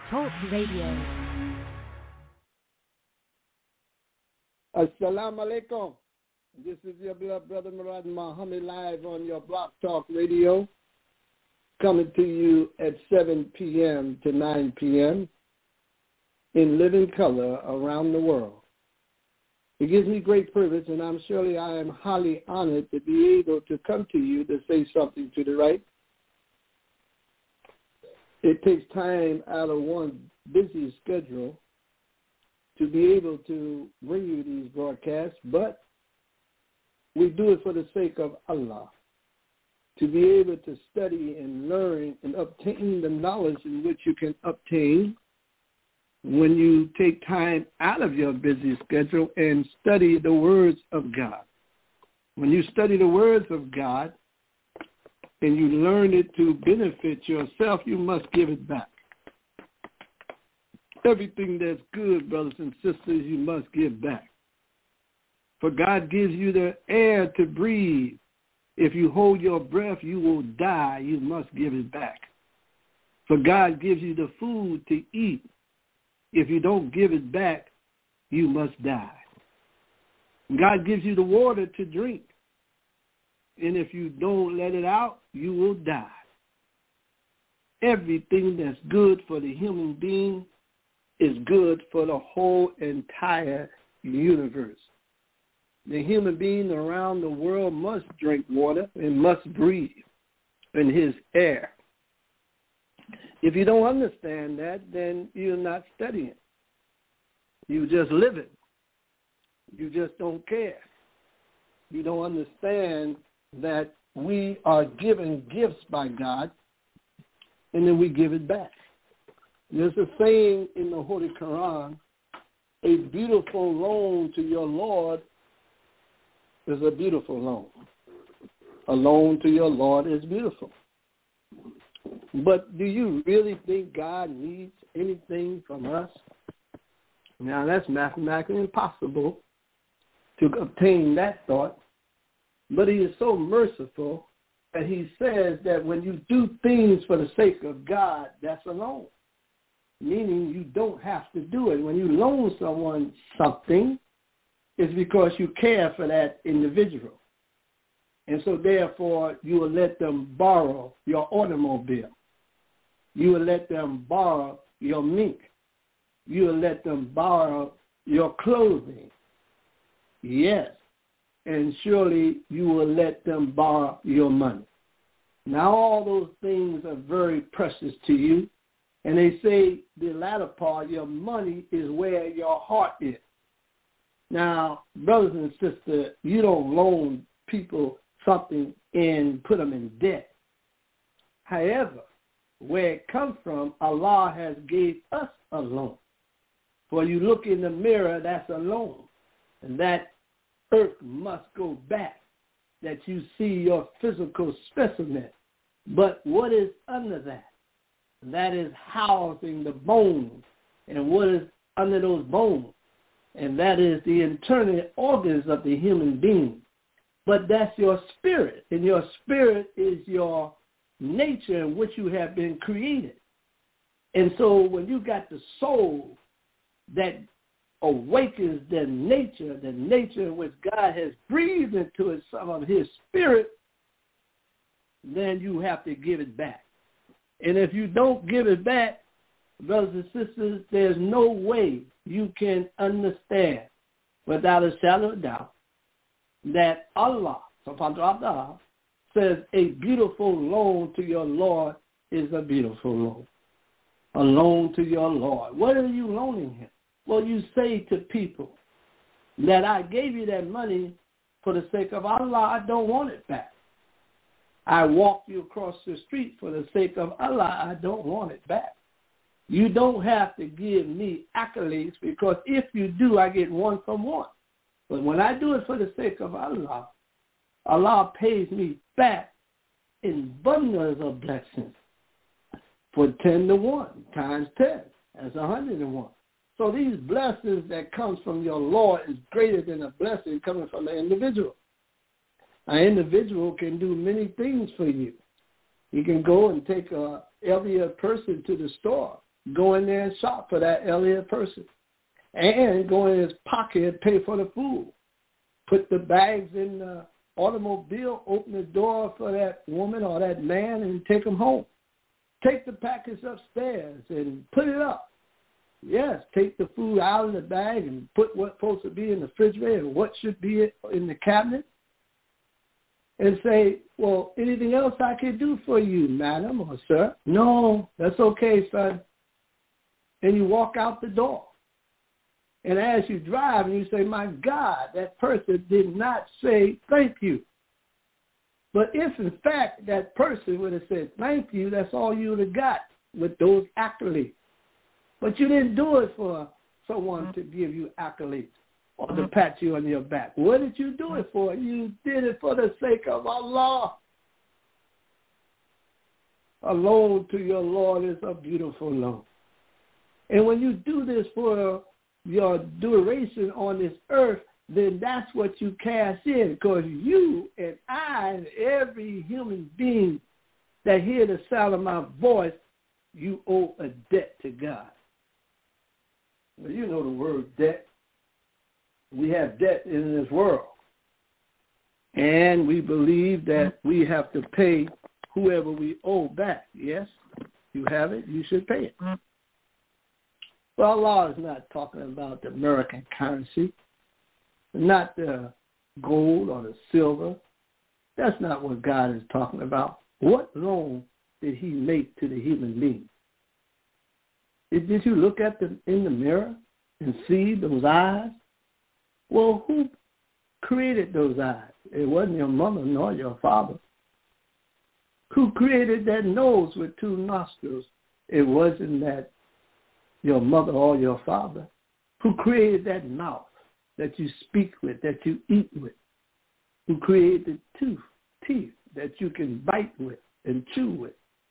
Talk Radio. Assalamu alaikum. This is your beloved brother Murad Muhammad live on your Block Talk Radio, coming to you at 7 p.m. to 9 p.m. in living color around the world. It gives me great privilege, and I am highly honored to be able to come to you to say something to the right. It takes time out of one's busy schedule to be able to bring you these broadcasts, but we do it for the sake of Allah, to be able to study and learn and obtain the knowledge in which you can obtain when you take time out of your busy schedule and study the words of God. When you study the words of God and you learn it to benefit yourself, you must give it back. Everything that's good, brothers and sisters, you must give back. For God gives you the air to breathe. If you hold your breath, you will die. You must give it back. For God gives you the food to eat. If you don't give it back, you must die. God gives you the water to drink. And if you don't let it out, you will die. Everything that's good for the human being is good for the whole entire universe. The human being around the world must drink water and must breathe in his air. If you don't understand that, then you're not studying. You just live it. You just don't care. You don't understand that we are given gifts by God, and then we give it back. There's a saying in the Holy Quran, a beautiful loan to your Lord is a beautiful loan. A loan to your Lord is beautiful. But do you really think God needs anything from us? Now, that's mathematically impossible to obtain that thought. But he is so merciful that he says that when you do things for the sake of God, that's a loan. Meaning you don't have to do it. When you loan someone something, it's because you care for that individual. And so therefore, you will let them borrow your automobile. You will let them borrow your mink. You will let them borrow your clothing. Yes. And surely you will let them borrow your money. Now all those things are very precious to you. And they say the latter part, your money is where your heart is. Now, brothers and sisters, you don't loan people something and put them in debt. However, where it comes from, Allah has gave us a loan. For you look in the mirror, that's a loan. And that earth must go back, that you see your physical specimen. But what is under that? That is housing the bones. And what is under those bones? And that is the internal organs of the human being. But that's your spirit. And your spirit is your nature in which you have been created. And so when you got the soul that awakens the nature in which God has breathed into it some of his spirit, then you have to give it back. And if you don't give it back, brothers and sisters, there's no way you can understand without a shadow of doubt that Allah, subhanahu wa ta'ala, says a beautiful loan to your Lord is a beautiful loan. A loan to your Lord. What are you loaning him? Well, you say to people that I gave you that money for the sake of Allah, I don't want it back. I walked you across the street for the sake of Allah, I don't want it back. You don't have to give me accolades because if you do, I get one from one. But when I do it for the sake of Allah, Allah pays me back in bundles of blessings for 10 to 1 times 10. That's 101. So these blessings that comes from your Lord is greater than a blessing coming from an individual. An individual can do many things for you. He can go and take every person to the store go in there and shop for that elderly person. And go in his pocket and pay for the food. Put the bags in the automobile, open the door for that woman or that man and take them home. Take the package upstairs and put it up. Yes, take the food out of the bag and put what's supposed to be in the refrigerator and what should be in the cabinet. And say, well, anything else I can do for you, madam or sir? No, that's okay, son. And you walk out the door. And as you drive, and you say, my God, that person did not say thank you. But if, in fact, that person would have said thank you, that's all you would have got with those accolades. But you didn't do it for someone to give you accolades or to pat you on your back. What did you do it for? You did it for the sake of Allah. A loan to your Lord is a beautiful loan. And when you do this for your duration on this earth, then that's what you cash in, because you and I and every human being that hear the sound of my voice, you owe a debt to God. Well, you know the word debt. We have debt in this world. And we believe that we have to pay whoever we owe back. Yes, you have it, you should pay it. Well, Allah is not talking about the American currency, not the gold or the silver. That's not what God is talking about. What loan did he make to the human being? Did you look at them in the mirror and see those eyes? Well, who created those eyes? It wasn't your mother nor your father. Who created that nose with two nostrils? It wasn't that your mother or your father. Who created that mouth that you speak with, that you eat with? Who created the teeth that you can bite with and chew with?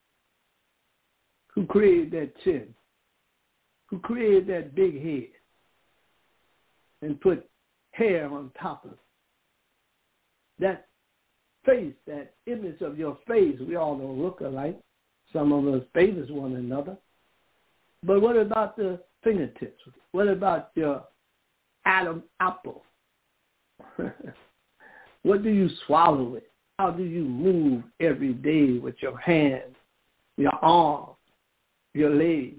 Who created that chin? Who created that big head and put hair on top of it? That face, that image of your face, we all don't look alike. Some of us favors one another. But what about the fingertips? What about your Adam apple? What do you swallow with? How do you move every day with your hands, your arms, your legs?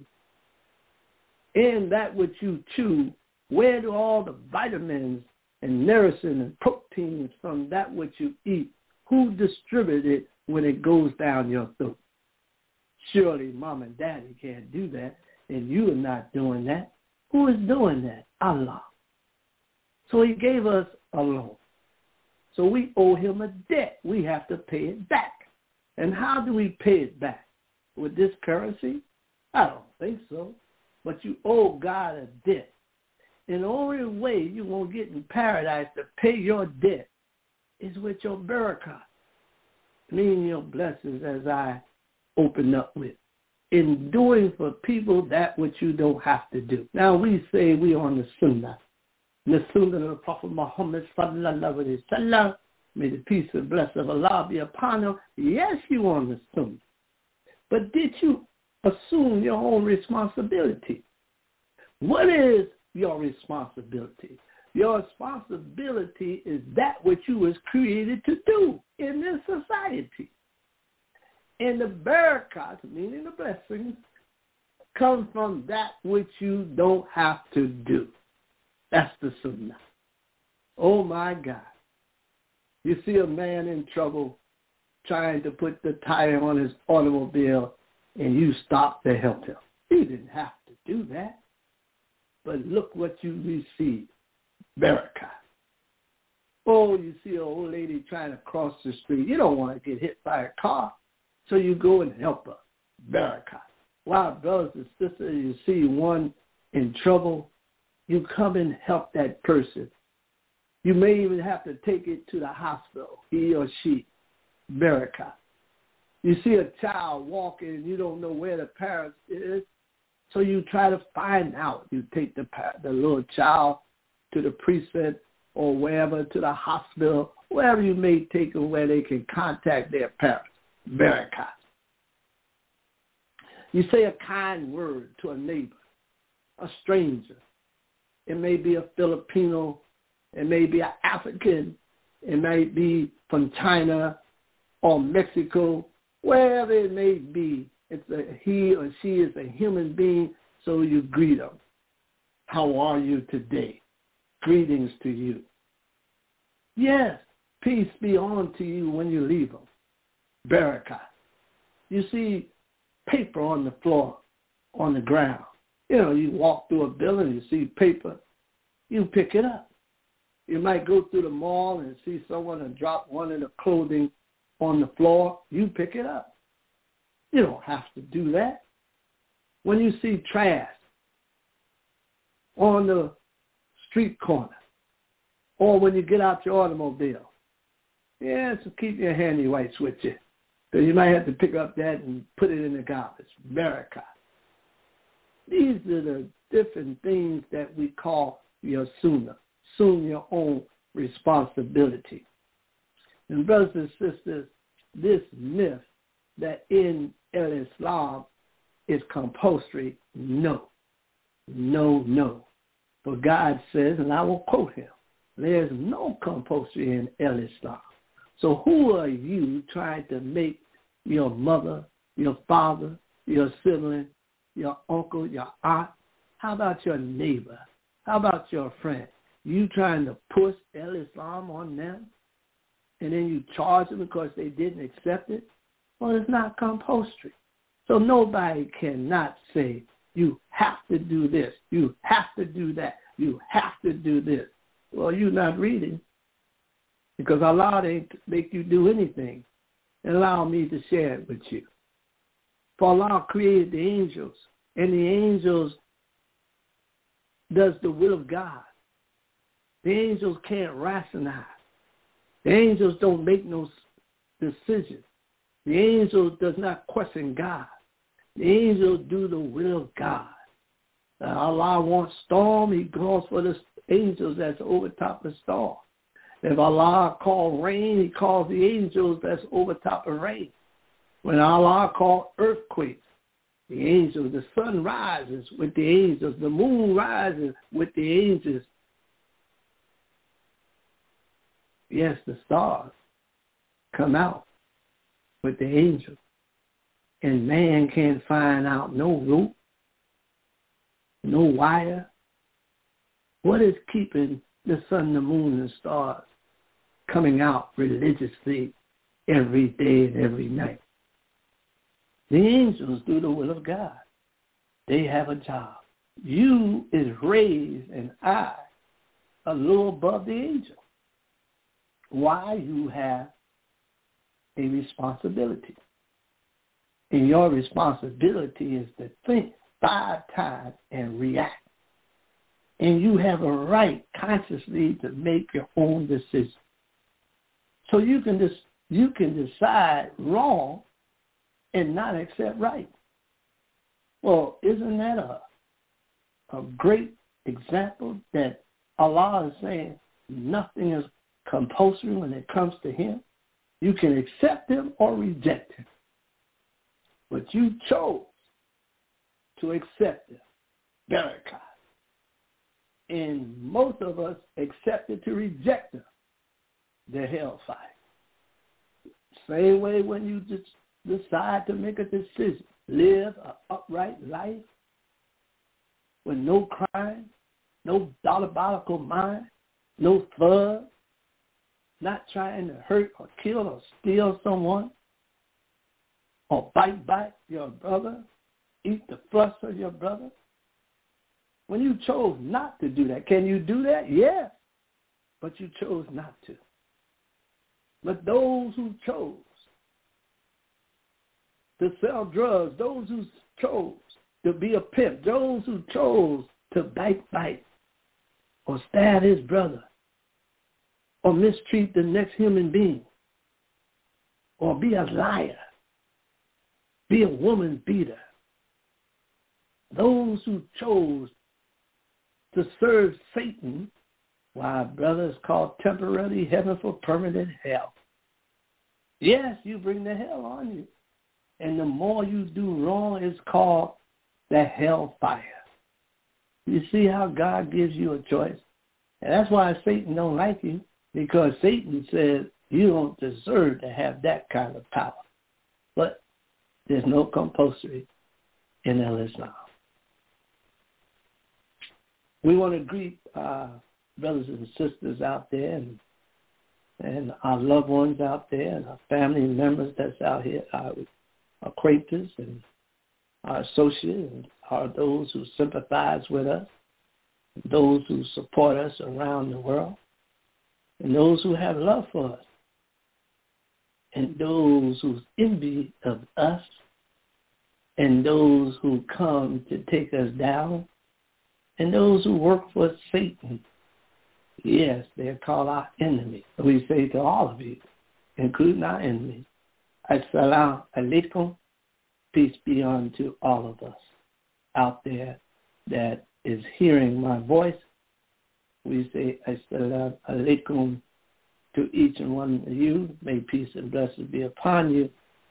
In that which you chew, where do all the vitamins and nourishing and proteins from that which you eat, who distributes it when it goes down your throat? Surely mom and daddy can't do that, and you are not doing that. Who is doing that? Allah. So he gave us a loan. So we owe him a debt. We have to pay it back. And how do we pay it back? With this currency? I don't think so. But you owe God a debt. And the only way you won't get in paradise to pay your debt is with your barakah, meaning your blessings, as I open up with, in doing for people that which you don't have to do. Now we say we on the sunnah. The sunnah of the Prophet Muhammad sallallahu alaihi wasallam, may the peace and blessing of Allah be upon him. Yes, you on the sunnah. But did you assume your own responsibility? What is your responsibility? Your responsibility is that which you was created to do in this society. And the barakat, meaning the blessings, come from that which you don't have to do. That's the sunnah. Oh, my God. You see a man in trouble trying to put the tire on his automobile, and you stop to help him. You didn't have to do that. But look what you received. Barakah. Oh, you see an old lady trying to cross the street. You don't want to get hit by a car, so you go and help her. Barakah. Wow, brothers and sisters, you see one in trouble, you come and help that person. You may even have to take it to the hospital, he or she. Barakah. You see a child walking and you don't know where the parents is, so you try to find out. You take the little child to the precinct or wherever, to the hospital, wherever you may take them where they can contact their parents. Barakah. You say a kind word to a neighbor, a stranger. It may be a Filipino. It may be an African. It may be from China or Mexico, wherever it may be. He or she is a human being, so you greet them. How are you today? Greetings to you. Yes, peace be on to you when you leave them. Barakah. You see paper on the floor, on the ground. You walk through a building, you see paper, you pick it up. You might go through the mall and see someone and drop one of the clothing on the floor, you pick it up. You don't have to do that. When you see trash on the street corner, or when you get out your automobile, so keep your handy wipes with you. So you might have to pick up that and put it in the garbage. America. These are the different things that we call your sunnah. Assume your own responsibility. And brothers and sisters, this myth that in Islam is compulsory, no. For God says, and I will quote him, there's no compulsory in Islam. So who are you trying to make your mother, your father, your sibling, your uncle, your aunt? How about your neighbor? How about your friend? You trying to push Islam on them? And then you charge them because they didn't accept it? Well, it's not compulsory. So nobody cannot say, you have to do this, you have to do that, you have to do this. Well, you're not reading, because Allah didn't make you do anything. Allow me to share it with you. For Allah created the angels, and the angels does the will of God. The angels can't rationalize. The angels don't make no decisions. The angels does not question God. The angels do the will of God. Allah wants storm, he calls for the angels that's over top the storm. If Allah calls rain, he calls the angels that's over top of rain. When Allah calls earthquakes, the angels, the sun rises with the angels, the moon rises with the angels. Yes, the stars come out with the angels. And man can't find out no rope, no wire. What is keeping the sun, the moon, and stars coming out religiously every day and every night? The angels do the will of God. They have a job. You is raised and I a little above the angel. Why? You have a responsibility. And your responsibility is to think 5 times and react. And you have a right consciously to make your own decision. So you can decide wrong and not accept right. Well, isn't that a great example that Allah is saying nothing is compulsory when it comes to him? You can accept him or reject him. But you chose to accept him. Barakah. And most of us accepted to reject him. The hellfire. Same way when you just decide to make a decision, live an upright life with no crime, no diabolical mind, no thug, not trying to hurt or kill or steal someone, or bite back your brother, eat the flesh of your brother. When you chose not to do that, can you do that? Yes, but you chose not to. But those who chose to sell drugs, those who chose to be a pimp, those who chose to bite or stab his brother or mistreat the next human being or be a liar, be a woman beater, those who chose to serve Satan, why, brother, it's called temporary heaven for permanent hell. Yes, you bring the hell on you. And the more you do wrong, it's called the hellfire. You see how God gives you a choice? And that's why Satan don't like you, because Satan says you don't deserve to have that kind of power. But there's no compulsory in Islam. We want to greet our brothers and sisters out there and our loved ones out there and our family members that's out here, our acquaintances and our associates and are those who sympathize with us, those who support us around the world, and those who have love for us, and those who envy of us, and those who come to take us down, and those who work for Satan. Yes, they're called our enemies. We say to all of you, including our enemies, Assalamu alaikum, peace be unto all of us out there that is hearing my voice. We say Assalamu alaikum to each and one of you. May peace and blessings be upon you.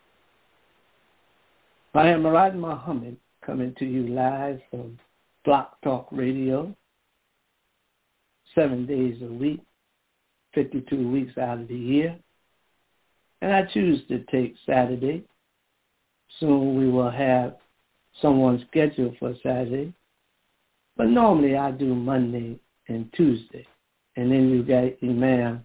I am Murad Muhammad, coming to you live from Block Talk Radio, 7 days a week, 52 weeks out of the year. And I choose to take Saturday. Soon we will have someone scheduled for Saturday. But normally I do Monday and Tuesday. And then you got Imam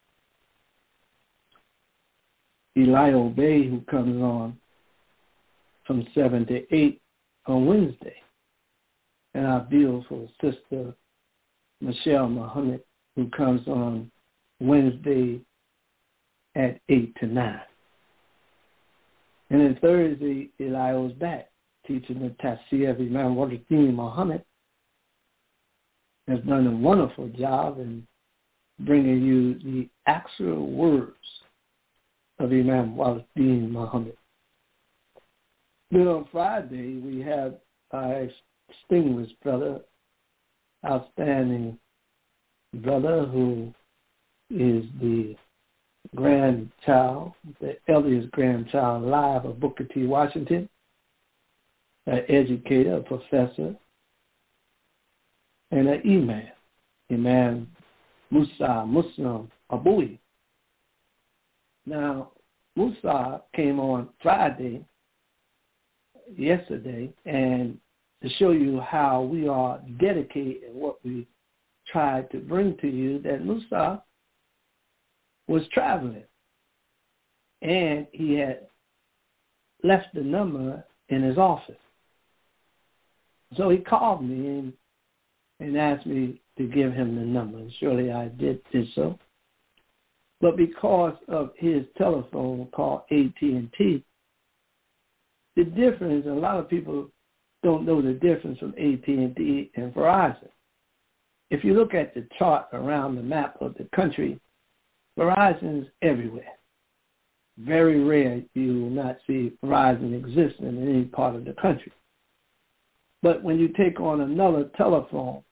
Eli Obey, who comes on from 7 to 8 on Wednesday. And our beautiful sister, Michelle Muhammad, who comes on Wednesday at 8 to 9. And then Thursday, Eli was back, teaching the Tafsir of Imam Waluddin Muhammad. Has done a wonderful job in bringing you the actual words of Imam Waluddin Muhammad. Then on Friday, we have our distinguished brother, outstanding brother, who is the grandchild, the earliest grandchild alive of Booker T. Washington, an educator, a professor, and an imam, Imam Musa Muslim Aboui. Now, Musa came on Friday, yesterday, and to show you how we are dedicated and what we tried to bring to you, that Musa was traveling, and he had left the number in his office. So he called me and asked me to give him the number. And surely I did so. But because of his telephone called AT&T, the difference, a lot of people don't know the difference from AT&T and Verizon. If you look at the chart around the map of the country, Verizon is everywhere. Very rare you will not see Verizon existing in any part of the country. But when you take on another telephone,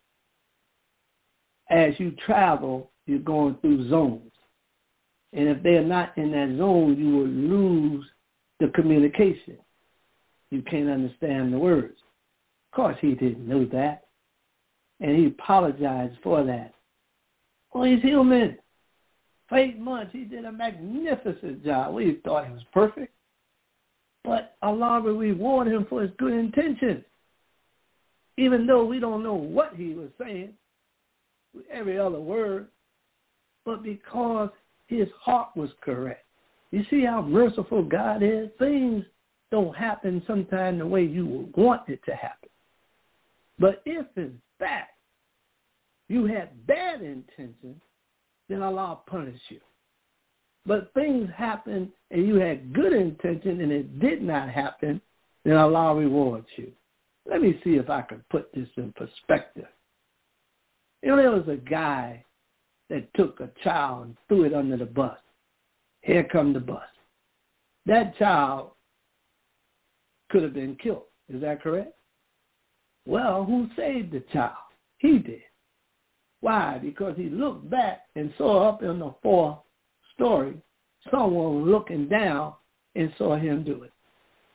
as you travel, you're going through zones. And if they're not in that zone, you will lose the communication. You can't understand the words. Of course, he didn't know that. And he apologized for that. Well, he's human. For 8 months, he did a magnificent job. We thought he was perfect. But Allah will reward him for his good intentions. Even though we don't know what he was saying, every other word, but because his heart was correct. You see how merciful God is? Things don't happen sometimes the way you would want it to happen. But if in fact you had bad intentions, then Allah punish you. But things happen and you had good intention and it did not happen, then Allah rewards you. Let me see if I can put this in perspective. You know, there was a guy that took a child and threw it under the bus. Here come the bus. That child could have been killed. Is that correct? Well, who saved the child? He did. Why? Because he looked back and saw up in the 4th story someone looking down and saw him do it.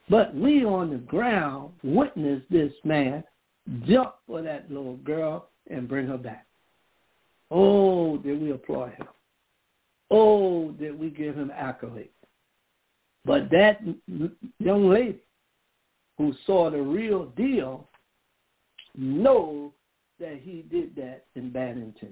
But we on the ground witnessed this man jump for that little girl and bring her back. Oh, did we applaud him? Oh, did we give him accolades? But that young lady who saw the real deal knows that he did that in bad intention.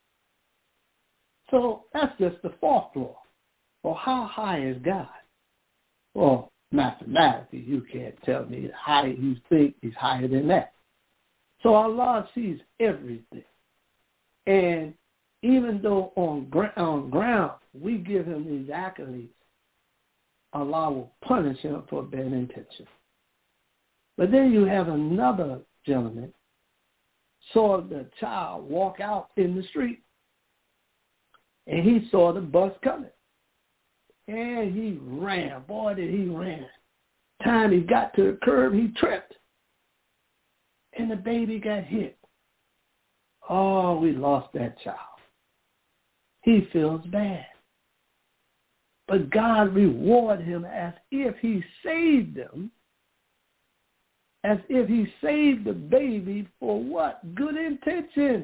So that's just the fourth law. Well, how high is God? Well, mathematically, you can't tell me how you think he's higher than that. So Allah sees everything. And even though on ground we give him these accolades, Allah will punish him for bad intention. But then you have another gentleman saw the child walk out in the street, and he saw the bus coming. And he ran. Boy, did he ran. Time he got to the curb, he tripped. And the baby got hit. Oh, we lost that child. He feels bad. But God rewarded him as if he saved them, as if he saved the baby for what? Good intentions.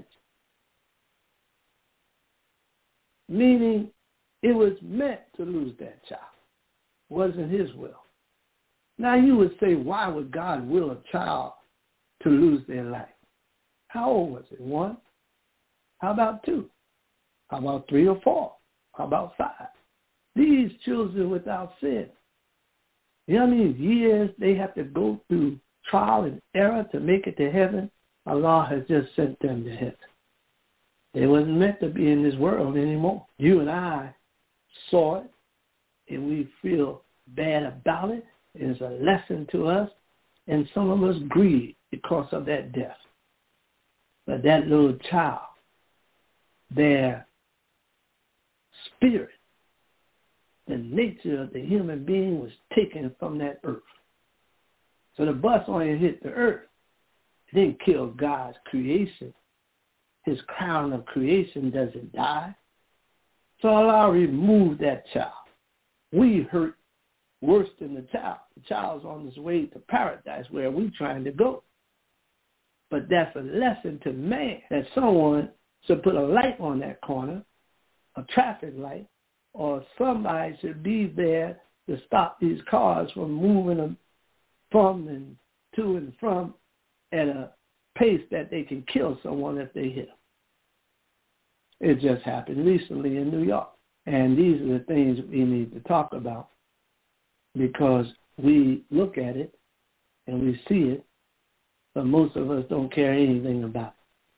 Meaning it was meant to lose that child. Wasn't his will. Now you would say, why would God will a child to lose their life? How old was it? 1? How about 2? How about 3 or 4? How about 5? These children without sin. You know how many years they have to go through trial and error to make it to heaven? Allah has just sent them to heaven. They wasn't meant to be in this world anymore. You and I saw it, and we feel bad about it. It's a lesson to us, and some of us grieve because of that death. But that little child, their spirit, the nature of the human being was taken from that earth. So the bus only hit the earth. It didn't kill God's creation. His crown of creation doesn't die. So Allah removed that child. We hurt worse than the child. The child's on his way to paradise where we're trying to go. But that's a lesson to man that someone should put a light on that corner, a traffic light, or somebody should be there to stop these cars from moving them from and to and from at a pace that they can kill someone if they hit them. It just happened recently in New York. And these are the things we need to talk about because we look at it and we see it, but most of us don't care anything about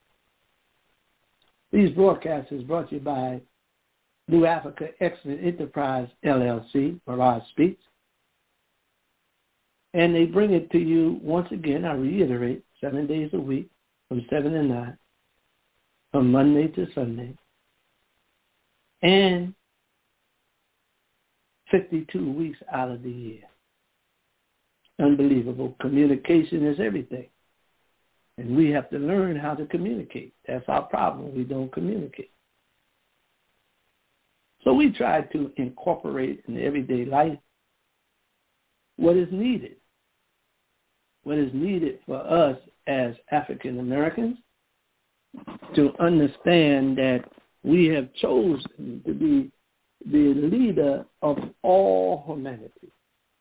it. These broadcasts is brought to you by New Africa Excellent Enterprise, LLC, Mirage Speaks. And they bring it to you, once again, I reiterate, 7 days a week from 7 to 9, from Monday to Sunday, and 52 weeks out of the year. Unbelievable. Communication is everything. And we have to learn how to communicate. That's our problem. We don't communicate. So we try to incorporate in everyday life what is needed. What is needed for us as African Americans to understand that we have chosen to be the leader of all humanity.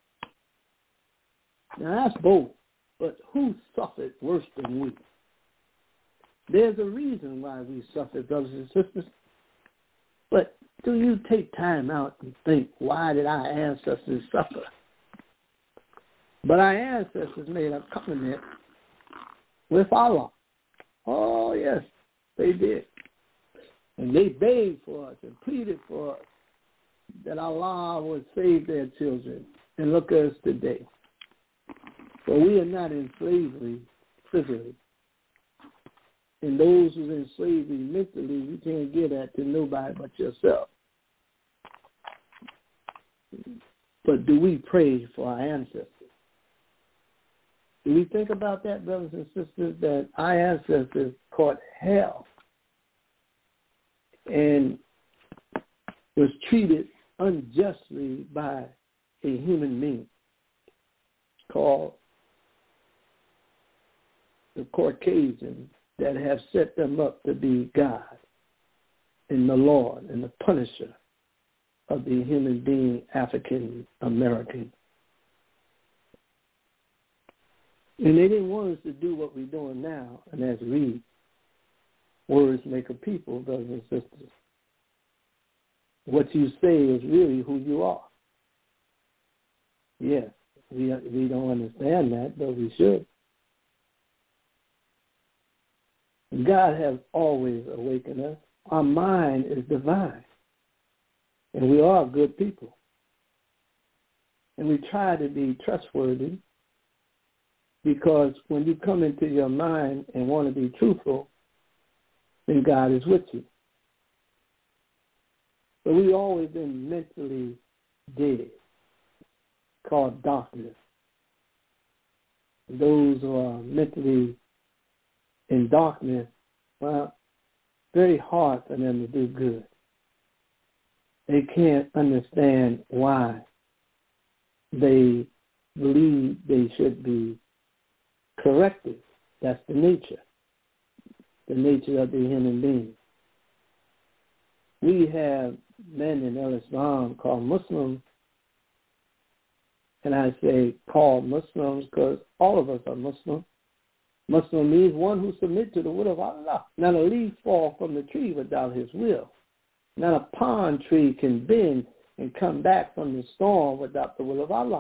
Now that's bold, but who suffered worse than we? There's a reason why we suffer, brothers and sisters. But do you take time out and think, why did our ancestors suffer? But our ancestors made a covenant with Allah. Oh, yes, they did. And they begged for us and pleaded for us that Allah would save their children. And look at us today. For we are not in slavery physically. And those who's in slavery mentally, you can't get that to nobody but yourself. But do we pray for our ancestors? Do we think about that, brothers and sisters, that our ancestors caught hell and was treated unjustly by a human being? called the Caucasians that have set them up to be God and the Lord and the punisher of the human being, African American. And they didn't want us to do what we're doing now, and that's read. Words make a people, brothers and sisters. What you say is really who you are. Yes, we don't understand that, but we should. God has always awakened us. Our mind is divine, and we are good people. And we try to be trustworthy because when you come into your mind and want to be truthful, then God is with you. But we've always been mentally dead, called darkness. Those who are mentally in darkness, well, very hard for them to do good. They can't understand why they believe they should be corrected. That's the nature of the human being. We have men in Islam called Muslims, and I say called Muslims because all of us are Muslim. Muslim means one who submits to the will of Allah. Not a leaf fall from the tree without his will. Not a palm tree can bend and come back from the storm without the will of Allah.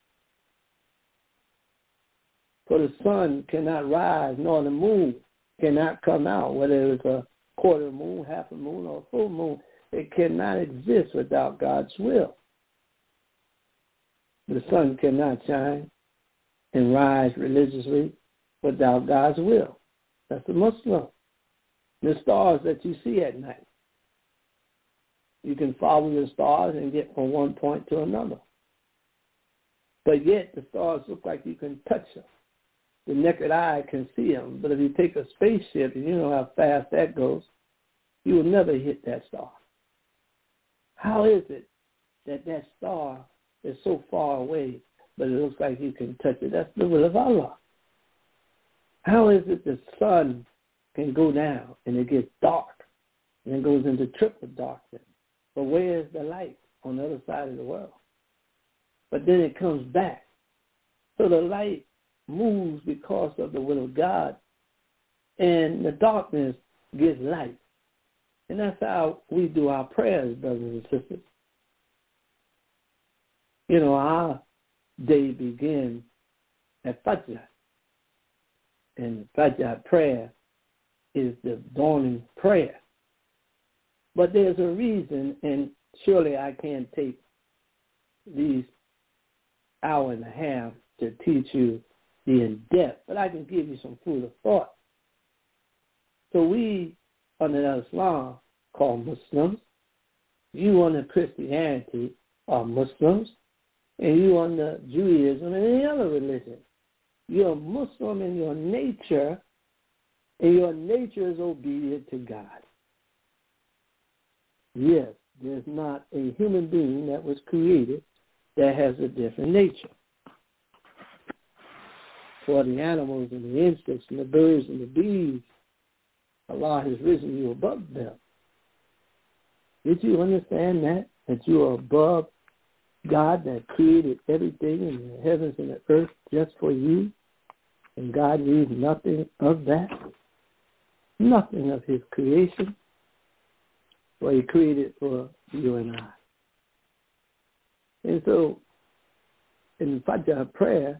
For the sun cannot rise, nor the moon cannot come out, whether it's a quarter moon, half a moon, or a full moon. It cannot exist without God's will. The sun cannot shine and rise religiously without God's will. That's a Muslim. The stars that you see at night. You can follow the stars and get from one point to another. But yet the stars look like you can touch them. The naked eye can see them. But if you take a spaceship, and you know how fast that goes, you will never hit that star. How is it that that star is so far away, but it looks like you can touch it? That's the will of Allah. How is it the sun can go down and it gets dark and it goes into triple darkness? But where is the light on the other side of the world? But then it comes back. So the light moves because of the will of God, and the darkness gives light. And that's how we do our prayers, brothers and sisters. You know, our day begins at Fajr. And Fajr prayer is the dawning prayer. But there's a reason, and surely I can't take these hour and a half to teach you the in-depth, but I can give you some food of thought. So we, under Islam, call Muslims. You under Christianity are Muslims, and you under Judaism and any other religion. You're a Muslim in your nature, and your nature is obedient to God. Yes, there's not a human being that was created that has a different nature. For the animals and the insects and the birds and the bees, Allah has risen you above them. Did you understand that? That you are above God that created everything in the heavens and the earth just for you? And God needs nothing of that? Nothing of his creation? Well, he created for you and I. And so, in Fajr prayer,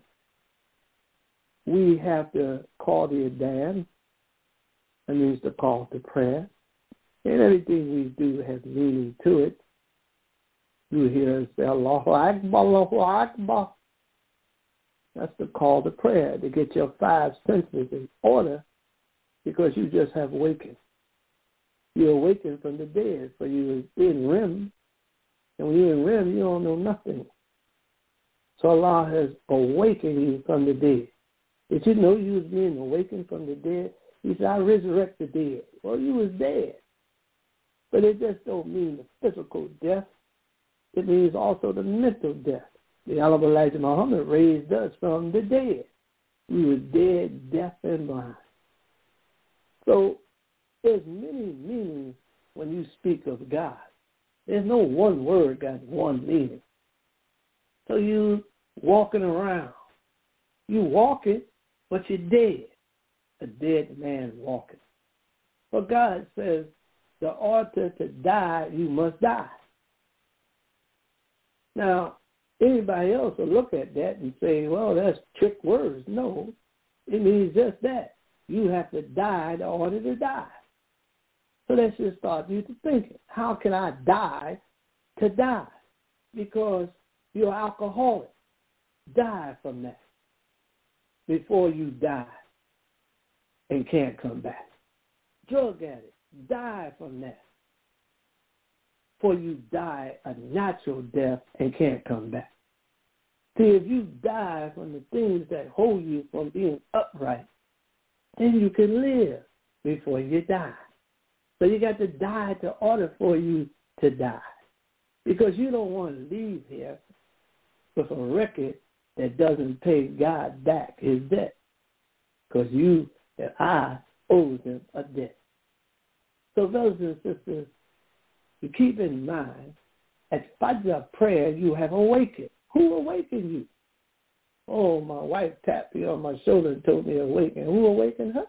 we have to call the Adhan. That means the call to prayer. And everything we do has meaning to it. You hear us say, Allahu Akbar, Allahu Akbar. That's the call to prayer, to get your five senses in order, because you just have awakened. You awakened from the dead, for you were in REM. And when you're in REM, you don't know nothing. So Allah has awakened you from the dead. Did you know you was being awakened from the dead? He said, I resurrect the dead. Well, you was dead. But it just don't mean the physical death. It means also the mental death. The Honorable Elijah Muhammad raised us from the dead. We were dead, deaf, and blind. So there's many meanings when you speak of God. There's no one word got one meaning. So you walking around. You walking, but you're dead. A dead man walking. But God says, the order to die, you must die. Now, anybody else will look at that and say, well, that's trick words. No, it means just that. You have to die in order to die. So let's just start you to thinking, how can I die to die? Because you're alcoholic. Die from that before you die and can't come back. Drug addict, die from that before you die a natural death and can't come back. See, if you die from the things that hold you from being upright, then you can live before you die. So you got to die to order for you to die. Because you don't want to leave here with a record that doesn't pay God back his debt. Because you and I owe him a debt. So brothers and sisters, you keep in mind, at Fajr prayer, you have awakened. Who awakened you? Oh, my wife tapped me on my shoulder and told me to awaken. Who awakened her?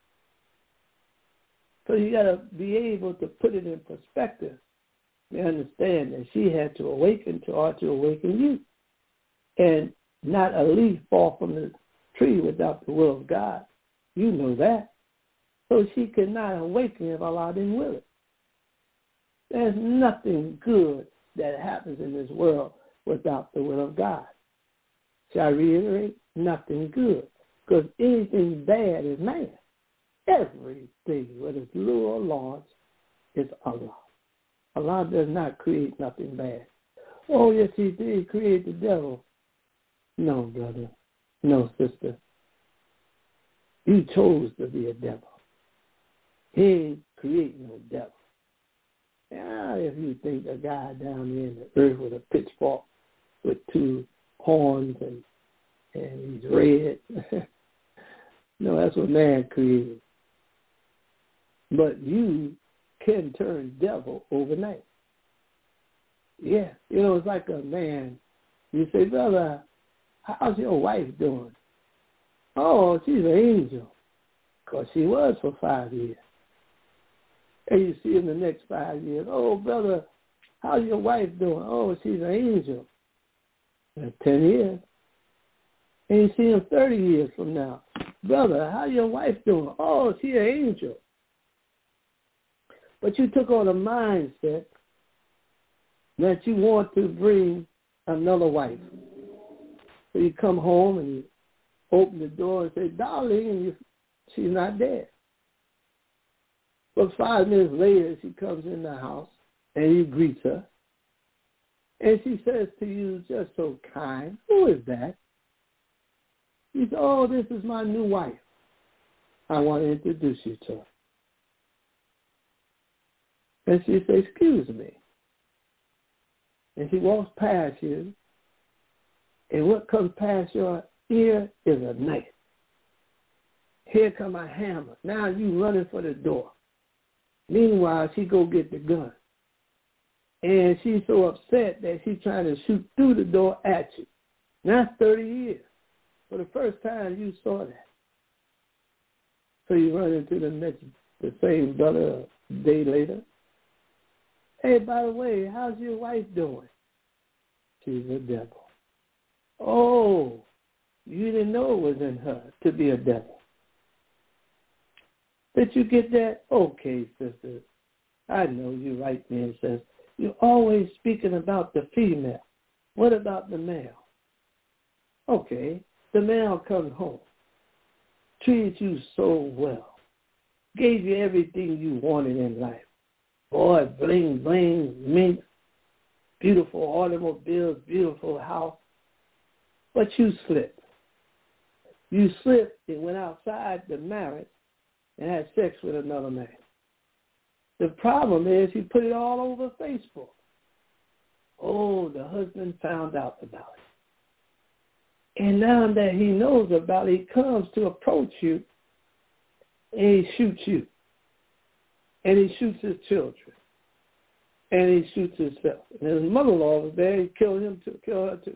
So you got to be able to put it in perspective. You understand that she had to awaken to awaken you. And not a leaf fall from the tree without the will of God. You know that. So she could not awaken if Allah didn't will it. There's nothing good that happens in this world without the will of God. Shall I reiterate? Nothing good. Because anything bad is man. Everything, whether it's little or large, is Allah. Allah does not create nothing bad. Oh, yes, he did create the devil. No, brother. No, sister. You chose to be a devil. He ain't create no devil. Now, if you think a guy down there in the earth with a pitchfork with two horns and he's red, no, that's what man created. But you can turn devil overnight. Yeah, it's like a man. You say, brother, how's your wife doing? Oh, she's an angel. Because she was for 5 years. And you see in the next 5 years, oh, brother, how's your wife doing? Oh, she's an angel. That's 10 years. And you see him 30 years from now. Brother, how's your wife doing? Oh, she's an angel. But you took on a mindset that you want to bring another wife. So you come home and you open the door and say, darling, and she's not there. But 5 minutes later, she comes in the house and you greet her. And she says to you, just so kind, who is that? You say, oh, this is my new wife. I want to introduce you to her. And she says, excuse me. And she walks past you, and what comes past your ear is a knife. Here come a hammer. Now you running for the door. Meanwhile, she go get the gun. And she's so upset that she's trying to shoot through the door at you. Now that's 30 years. For the first time you saw that. So you run into the same brother a day later. Hey, by the way, how's your wife doing? She's a devil. Oh, you didn't know it was in her to be a devil. Did you get that? Okay, sister. I know you right there. It says, you're always speaking about the female. What about the male? Okay, the male comes home, treated you so well, gave you everything you wanted in life. Boy, bling, bling, mink, beautiful automobiles, beautiful house. But you slipped. You slipped and went outside the marriage and had sex with another man. The problem is you put it all over Facebook. Oh, the husband found out about it. And now that he knows about it, he comes to approach you, and he shoots you. And he shoots his children. And he shoots himself. And his mother-in-law was there, he killed her too.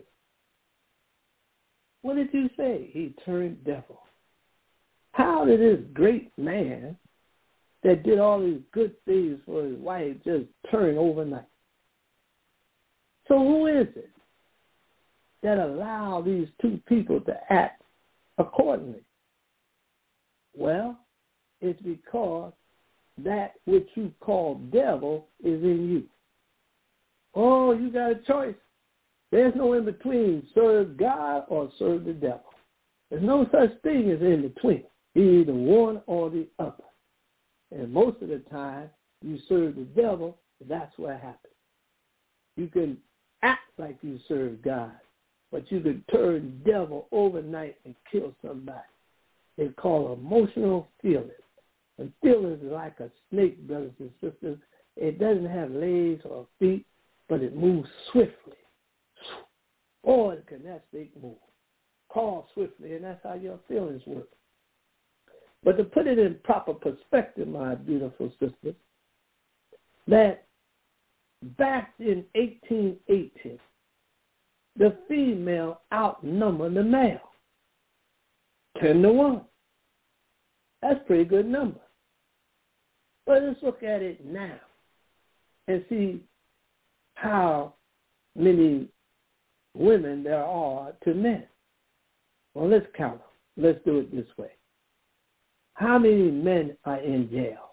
What did you say? He turned devil. How did this great man that did all these good things for his wife just turn overnight? So who is it that allowed these two people to act accordingly? Well, it's because that which you call devil is in you. Oh, you got a choice. There's no in between. Serve God or serve the devil. There's no such thing as in between. Either one or the other. And most of the time, you serve the devil, that's what happens. You can act like you serve God, but you can turn devil overnight and kill somebody. It's called emotional feelings. And feelings are like a snake, brothers and sisters. It doesn't have legs or feet, but it moves swiftly. Boy, can that snake move. Crawl swiftly, and that's how your feelings work. But to put it in proper perspective, my beautiful sisters, that back in 1818, the female outnumbered the male, 10-1. That's a pretty good number. But let's look at it now and see how many women there are to men. Well, let's count them. Let's do it this way. How many men are in jail?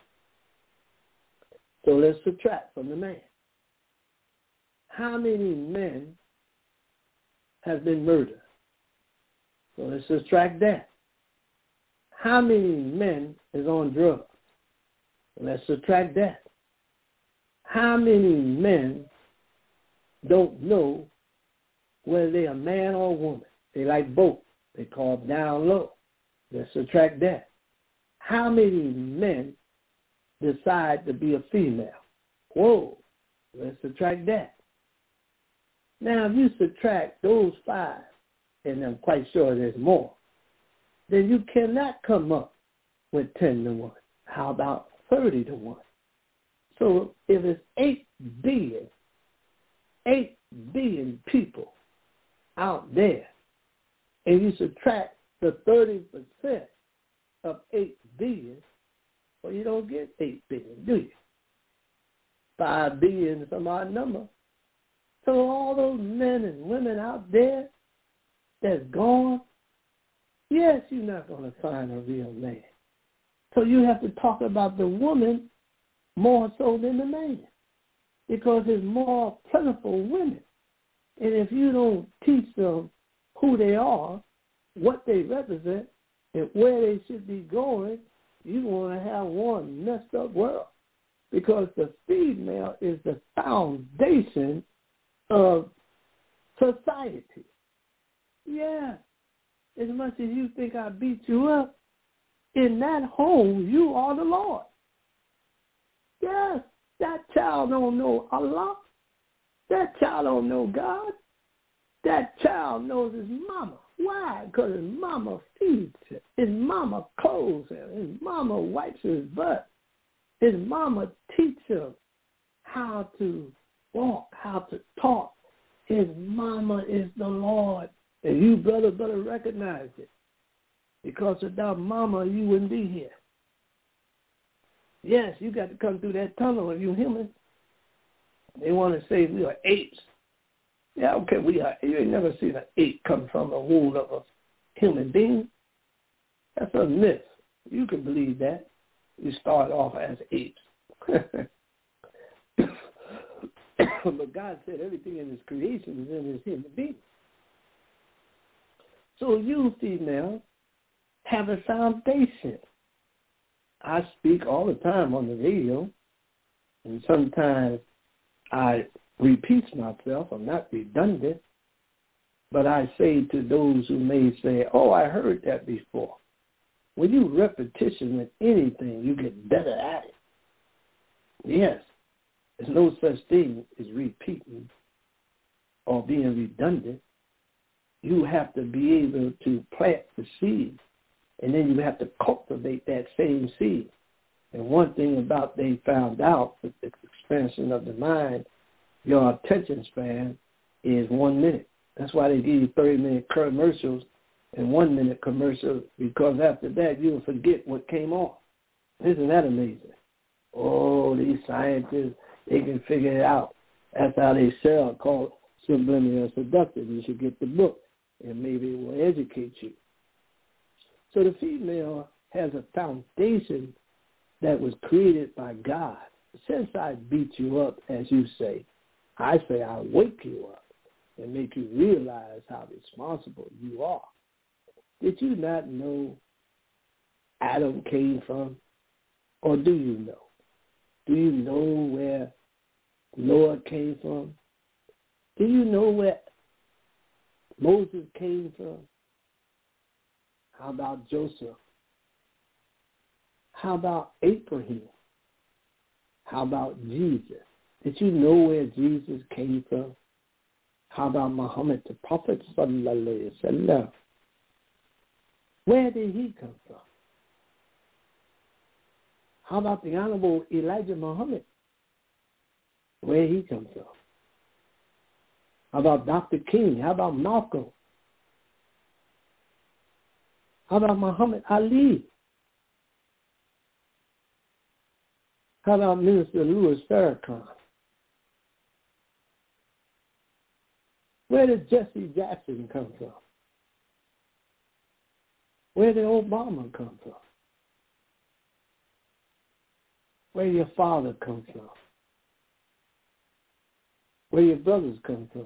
So let's subtract from the man. How many men have been murdered? So let's subtract that. How many men is on drugs? Let's subtract that. How many men don't know whether they're a man or a woman? They like both. They call it down low. Let's subtract that. How many men decide to be a female? Whoa, let's subtract that. Now, if you subtract those 5, and I'm quite sure there's more, then you cannot come up with 10-1. How about 30-1? So if it's 8 billion people out there, and you subtract the 30% of 8 billion, well, you don't get 8 billion, do you? 5 billion is some odd number. So all those men and women out there that's gone, yes, you're not going to find a real man. So you have to talk about the woman more so than the man, because there's more plentiful women. And if you don't teach them who they are, what they represent, and where they should be going, you're going to have one messed up world, because the female is the foundation of society. Yeah, as much as you think I beat you up, in that home, you are the Lord. Yes, that child don't know Allah. That child don't know God. That child knows his mama. Why? Because his mama feeds him. His mama clothes him. His mama wipes his butt. His mama teaches him how to walk, how to talk. His mama is the Lord. And you, brother, better recognize it. Because without mama, you wouldn't be here. Yes, you got to come through that tunnel if you're human. They want to say we are apes. Yeah, okay, we are. You ain't never seen an ape come from the womb of a human being. That's a myth. You can believe that. You start off as apes. But God said everything in his creation is in his human being. So you, female, have a foundation. I speak all the time on the radio, and sometimes I repeat myself. I'm not redundant, but I say to those who may say, oh, I heard that before. When you repetition with anything, you get better at it. Yes, there's no such thing as repeating or being redundant. you have to be able to plant the seed, and then you have to cultivate that same seed. And one thing about they found out with the expansion of the mind, your attention span is 1 minute. That's why they give you 30-minute commercials and 1 minute commercials, because after that you'll forget what came on. Isn't that amazing? Oh, these scientists, they can figure it out. That's how they sell, called Subliminal Seductive. You should get the book, and maybe it will educate you. So the female has a foundation that was created by God. Since I beat you up, as you say, I say I wake you up and make you realize how responsible you are. Did you not know Adam came from? Or do you know? Do you know where Noah came from? Do you know where Moses came from? How about Joseph? How about Abraham? How about Jesus? Did you know where Jesus came from? How about Muhammad, the Prophet sallallahu alaihi wasallam? Where did he come from? How about the Honorable Elijah Muhammad? Where did he come from? How about Dr. King? How about Malcolm? How about Muhammad Ali? How about Minister Louis Farrakhan? Where did Jesse Jackson come from? Where did Obama come from? Where your father come from? Where your brothers come from?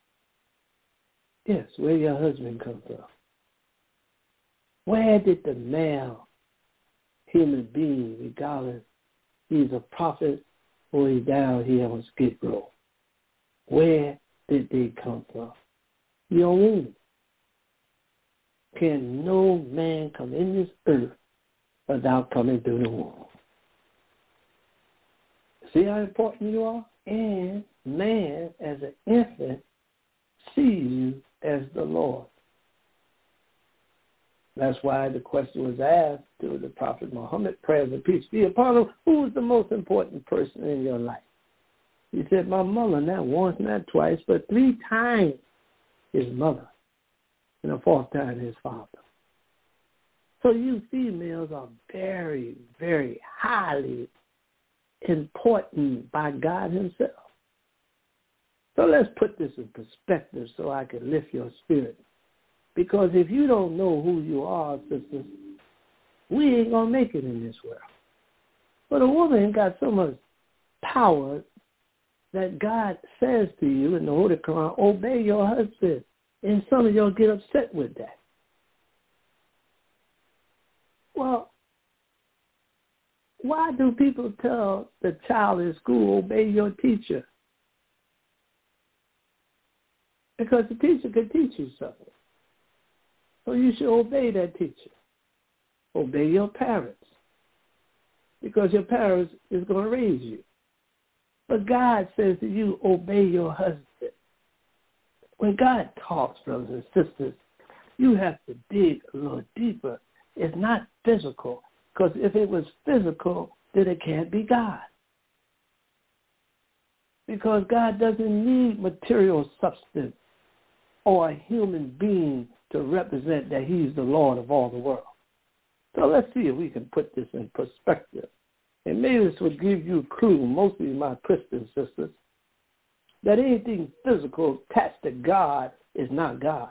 Yes, where your husband come from? Where did the male human being, regardless he's a prophet or he's down here on Skid Row, where did they come from? Your womb. Can no man come in this earth without coming through the womb? See how important you are? And man, as an infant, sees you as the Lord. That's why the question was asked to the Prophet Muhammad, praise and peace be upon him, who is the most important person in your life? He said, my mother, not once, not twice, but 3 times his mother, and the 4th time his father. So you females are very, very highly important by God himself. So let's put this in perspective so I can lift your spirit. Because if you don't know who you are, sisters, we ain't going to make it in this world. But a woman got so much power that God says to you in the Holy Quran, obey your husband. And some of y'all get upset with that. Well, why do people tell the child in school, obey your teacher? Because the teacher can teach you something. So you should obey that teacher. Obey your parents. Because your parents is going to raise you. But God says to you, obey your husband. When God talks, brothers and sisters, you have to dig a little deeper. It's not physical. Because if it was physical, then it can't be God. Because God doesn't need material substance or a human being to represent that he's the Lord of all the world. So let's see if we can put this in perspective. And maybe this will give you a clue, mostly my Christian sisters, that anything physical attached to God is not God.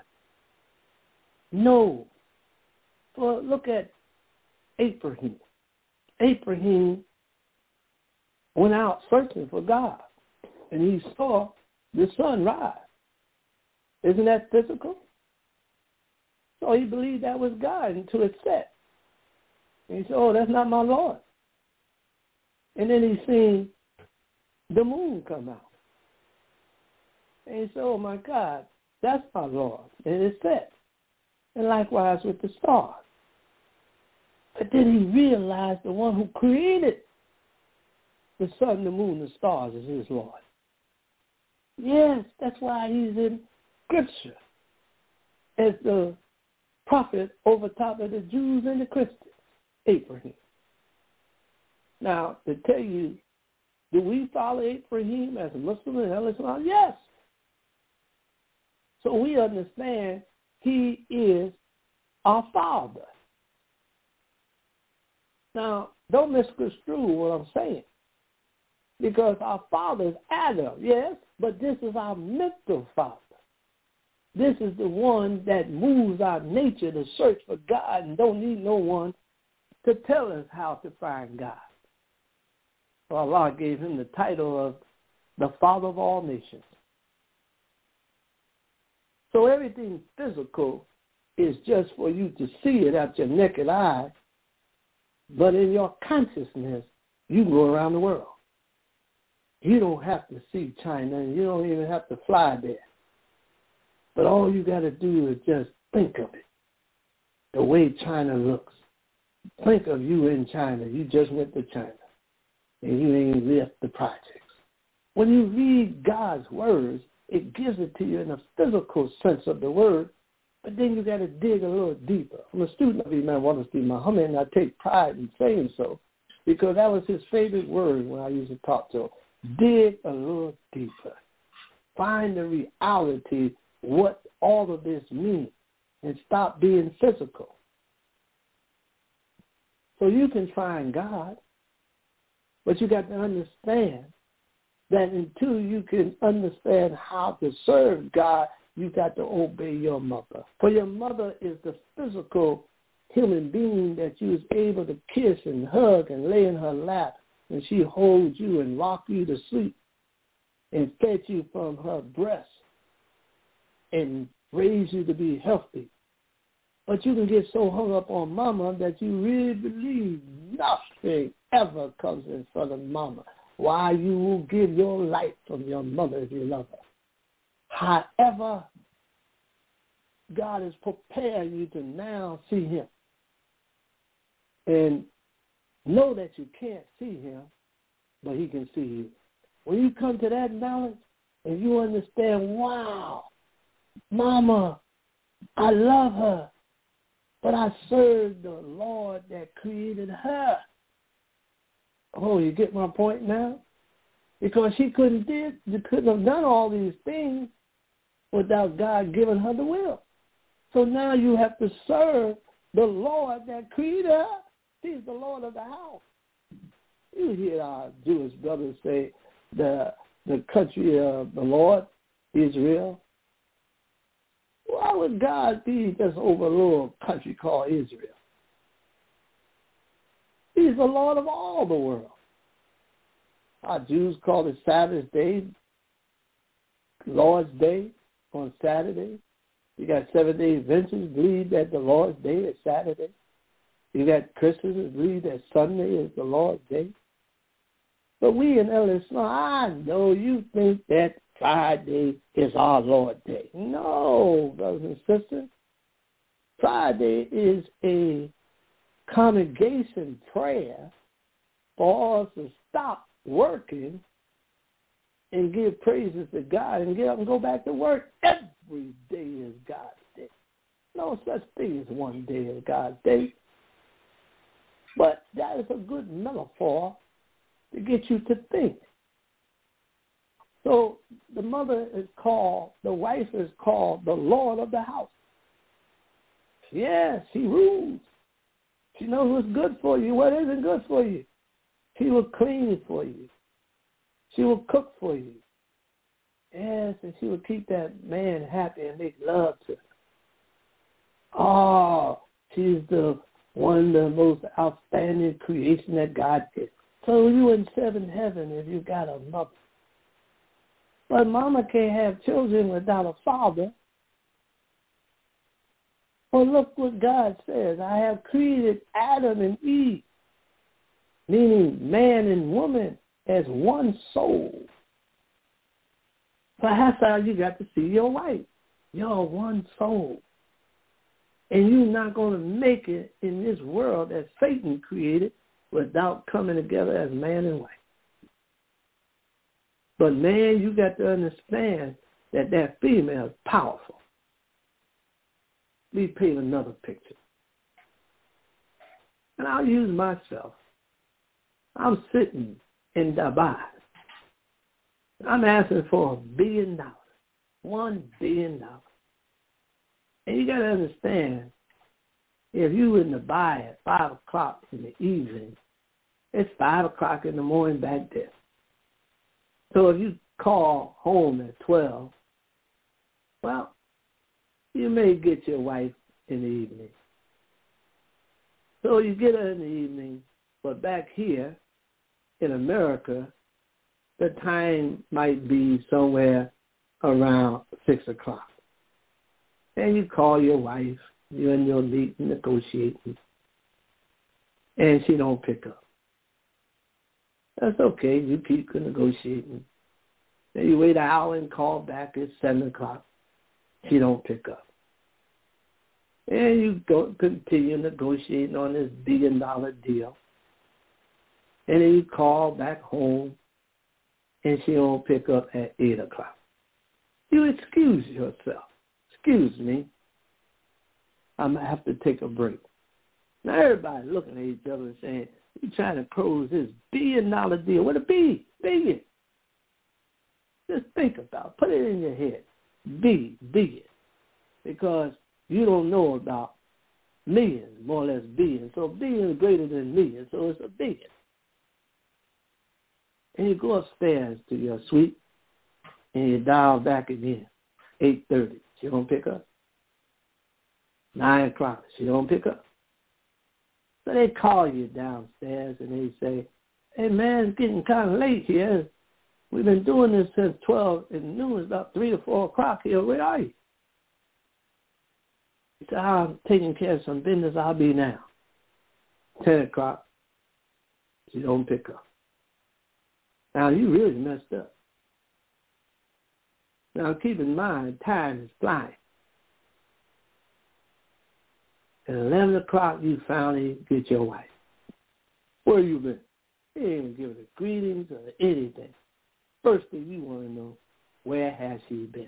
No. Well, look at Abraham. Abraham went out searching for God, and he saw the sun rise. Isn't that physical? So he believed that was God until it set. And he said, oh, that's not my Lord. And then he seen the moon come out. And he said, oh, my God, that's my Lord. And it set. And likewise with the stars. But then he realized the one who created the sun, the moon, the stars is his Lord. Yes, that's why he's in Scripture. as the prophet over top of the Jews and the Christians, Abraham. Now, to tell you, do we follow Abraham as a Muslim and Islam? Yes. So we understand he is our father. Now, don't misconstrue what I'm saying, because our father is Adam, yes, but this is our mental father. This is the one that moves our nature to search for God and don't need no one to tell us how to find God. So Allah gave him the title of the Father of all nations. So everything physical is just for you to see it at your naked eye, but in your consciousness, you can go around the world. You don't have to see China, and you don't even have to fly there. But all you got to do is just think of it, the way China looks. Think of you in China. You just went to China, and you ain't left the projects. When you read God's words, it gives it to you in a physical sense of the word, but then you got to dig a little deeper. I'm a student of Imam Wallace Muhammad, and I take pride in saying so, because that was his favorite word when I used to talk to him. Dig a little deeper. Find the reality, what all of this means, and stop being physical. So you can find God, but you got to understand that until you can understand how to serve God, you got to obey your mother. For your mother is the physical human being that you was able to kiss and hug and lay in her lap, and she holds you and rock you to sleep and fed you from her breast and raised you to be healthy. But you can get so hung up on mama that you really believe nothing ever comes in front of mama. Why, you will give your life from your mother if you love her. However, God is preparing you to now see him. And know that you can't see him, but he can see you. When you come to that knowledge and you understand, wow, mama, I love her, but I serve the Lord that created her. Oh, you get my point now? Because she couldn't have done all these things without God giving her the will. So now you have to serve the Lord that created her. He's the Lord of the house. You hear our Jewish brothers say the country of the Lord, Israel. Why would God be just over a little country called Israel? He's the Lord of all the world. Our Jews call it Sabbath day, Lord's Day on Saturday. You got 7-day Adventists believe that the Lord's Day is Saturday. You got Christians that believe that Sunday is the Lord's Day. But we in Islam, I know you think that Friday is our Lord's Day. No, brothers and sisters. Friday is a congregation prayer for us to stop working and give praises to God and get up and go back to work. Every day is God's day. No such thing as one day is God's day. But that is a good metaphor to get you to think. So the mother is called, the wife is called the Lord of the house. Yes, she rules. She knows what's good for you, what isn't good for you. She will clean for you. She will cook for you. Yes, and she will keep that man happy and make love to him. Oh, she's the one of the most outstanding creation that God did. So you in seventh heaven if you got a mother. But mama can't have children without a father. Well, look what God says. I have created Adam and Eve, meaning man and woman, as one soul. So that's how you got to see your wife. You're one soul. And you're not going to make it in this world that Satan created without coming together as man and wife. But man, you got to understand that female is powerful. me paint another picture. And I'll use myself. I'm sitting in Dubai. I'm asking for $1 billion. $1 billion. And you got to understand, if you in Dubai at 5 o'clock in the evening, it's 5 o'clock in the morning back there. So if you call home at 12, well, you may get your wife in the evening. So you get her in the evening, but back here in America, the time might be somewhere around 6 o'clock. And you call your wife, you're in your meeting negotiating, and she don't pick up. That's okay. You keep negotiating. Then you wait an hour and call back at 7 o'clock. She don't pick up. And you go continue negotiating on this $1 billion deal. And then you call back home, and she don't pick up at 8 o'clock. You excuse yourself. Excuse me. I'm going to have to take a break. Now everybody looking at each other and saying, you're trying to close this $1 billion deal. What a B? Billion. Just think about it. Put it in your head. Billion. Because you don't know about millions, more or less billion. So billion is greater than million, so it's a billion. And you go upstairs to your suite, and you dial back again. 8:30. She don't pick up. 9 o'clock. She don't pick up. So they call you downstairs, and they say, hey, man, it's getting kind of late here. We've been doing this since 12 in noon. It's about 3 or 4 o'clock here. Where are you? He said, I'm taking care of some business. I'll be now. 10 o'clock. She don't pick up. Now, you really messed up. Now, keep in mind, time is flying. At 11 o'clock, you finally get your wife. Where you been? You ain't even give her greetings or anything. First thing you want to know, where has she been?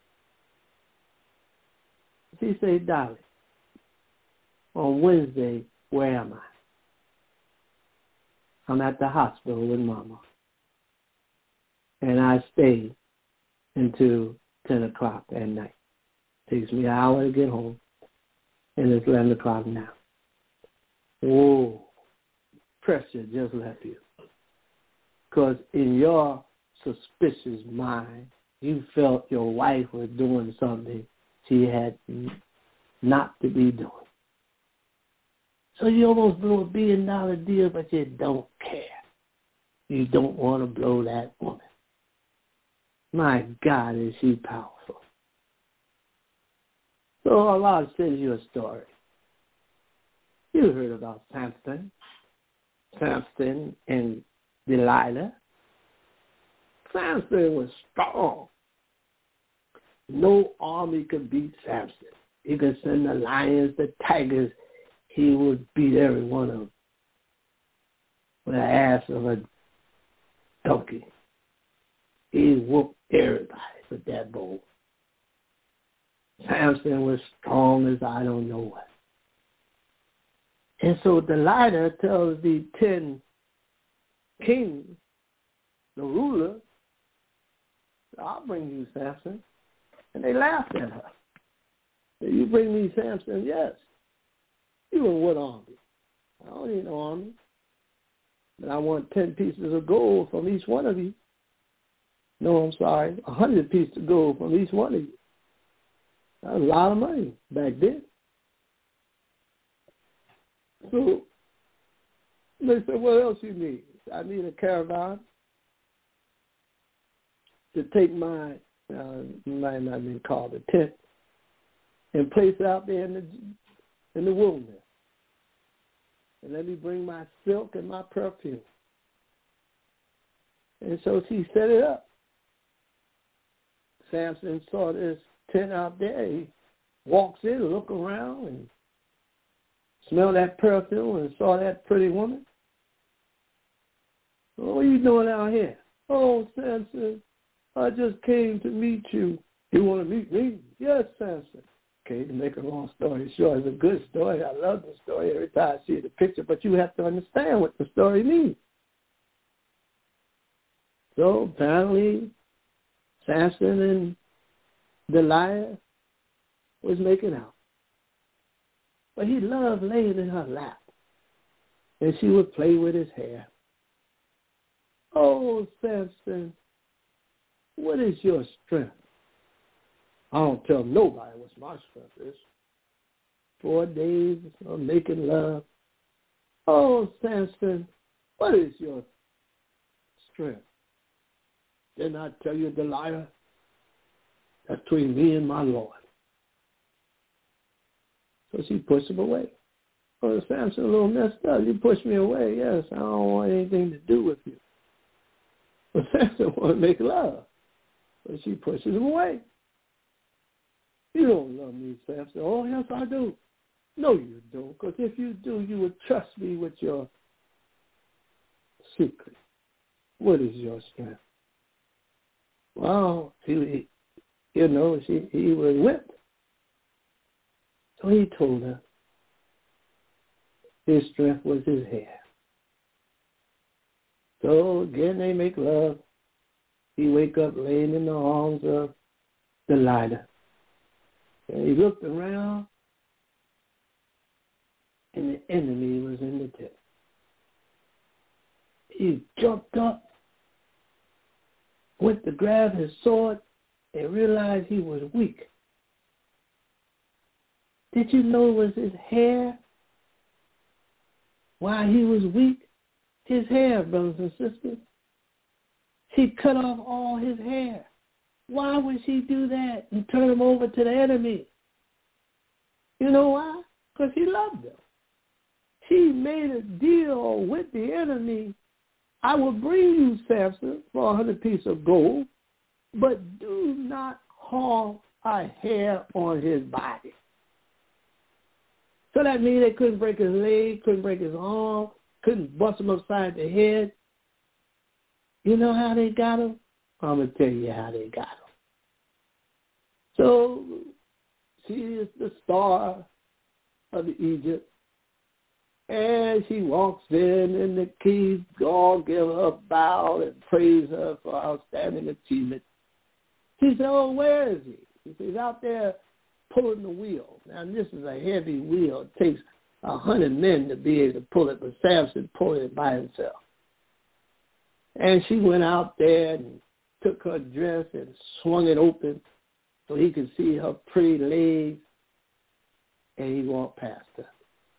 She say, darling, on Wednesday, where am I? I'm at the hospital with Mama. And I stayed until 10 o'clock at night. Takes me an hour to get home. And it's 11 o'clock now. Whoa. Pressure just left you. Because in your suspicious mind, you felt your wife was doing something she had not to be doing. So you almost blew $1 billion deal, but you don't care. You don't want to blow that woman. My God, is she powerful. So Allah sends you a story. You heard about Samson and Delilah. Samson was strong. No army could beat Samson. He could send the lions, the tigers. He would beat every one of them with the ass of a donkey. He whooped everybody with that bow. Samson was strong as I don't know what. And so Delilah tells the 10 kings, the ruler, I'll bring you Samson. And they laughed at her. Said, you bring me Samson? Yes. You in what army? I don't need no army. But I want 10 pieces of gold from each one of you. No, I'm sorry, 100 pieces of gold from each one of you. That was a lot of money back then. So they said, what else you need? I need a caravan to take my, might not have been called a tent, and place it out there in the wilderness. And let me bring my silk and my perfume. And so she set it up. Samson saw this tent out there. He walks in, look around, and smell that perfume and saw that pretty woman. What are you doing out here? Oh, Samson, I just came to meet you. You want to meet me? Yes, Samson. Okay, to make a long story short, it's a good story. I love the story every time I see the picture, but you have to understand what the story means. So apparently, Samson and Delilah was making out. But he loved laying in her lap, and she would play with his hair. Oh, Samson, what is your strength? I don't tell nobody what my strength is. 4 days of making love. Oh, Samson, what is your strength? Didn't I tell you, Delilah? That's between me and my Lord. So she pushed him away. Oh, Samson, a little messed up. You pushed me away. Yes, I don't want anything to do with you. But Samson wanted to make love. But she pushes him away. You don't love me, Samson. Oh, yes, I do. No, you don't. Because if you do, you would trust me with your secret. What is your strength? Well, he was whipped. So he told her his strength was his hair. So again, they make love. He wake up laying in the arms of Delilah. And he looked around, and the enemy was in the tent. He jumped up, went to grab his sword, and realized he was weak. Did you know it was his hair? Why he was weak? His hair, brothers and sisters. She cut off all his hair. Why would she do that and turn him over to the enemy? You know why? Because he loved him. She made a deal with the enemy. I will bring you Samson for 100 pieces of gold, but do not harm a hair on his body. So that means they couldn't break his leg, couldn't break his arm, couldn't bust him upside the head. You know how they got him? I'm going to tell you how they got him. So she is the star of Egypt. And she walks in, and the kings all give her a bow and praise her for outstanding achievement. She said, oh, where is he? He says, he's out there pulling the wheel. Now, this is a heavy wheel. It takes 100 men to be able to pull it, but Samson pulled it by himself. And she went out there and took her dress and swung it open so he could see her pretty legs, and he walked past her.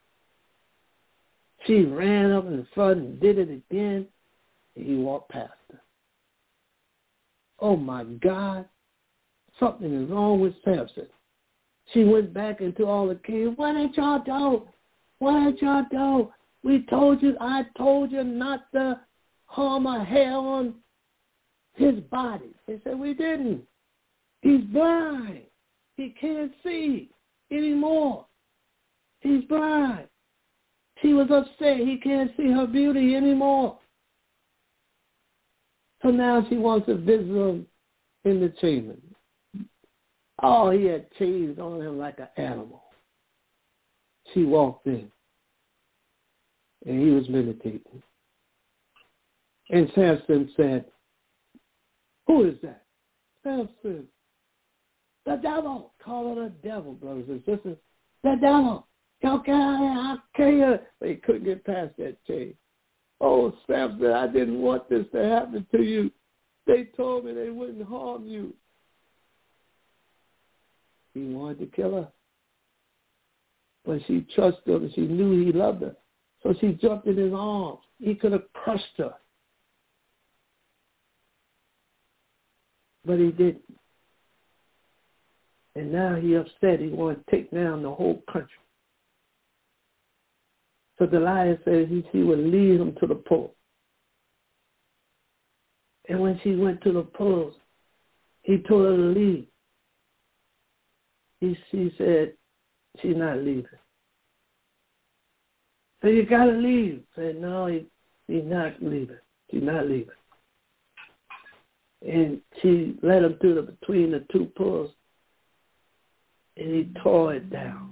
She ran up in front and did it again, and he walked past her. Oh, my God, something is wrong with Samson. She went back into all the kings. What did y'all do? What did y'all do? I told you not to harm a hair on his body. They said, we didn't. He's blind. He can't see anymore. He's blind. She was upset. He can't see her beauty anymore. So now she wants to visit him in the chamber. Oh, he had chains on him like an animal. She walked in, and he was meditating. And Samson said, who is that? Samson. The devil. Call her the devil, brothers and sisters. The devil. Y'all get out of here. I'll kill you. They couldn't get past that chain. Oh, Samson, I didn't want this to happen to you. They told me they wouldn't harm you. He wanted to kill her. But she trusted him, and she knew he loved her. So she jumped in his arms. He could have crushed her. But he didn't. And now he upset. He wanted to take down the whole country. So Delilah said she would lead him to the pool. And when she went to the pool, he told her to leave. She said, she's not leaving. So you got to leave. Said, no, he's not leaving. She's not leaving. And she led him between the two pools. and he tore it down.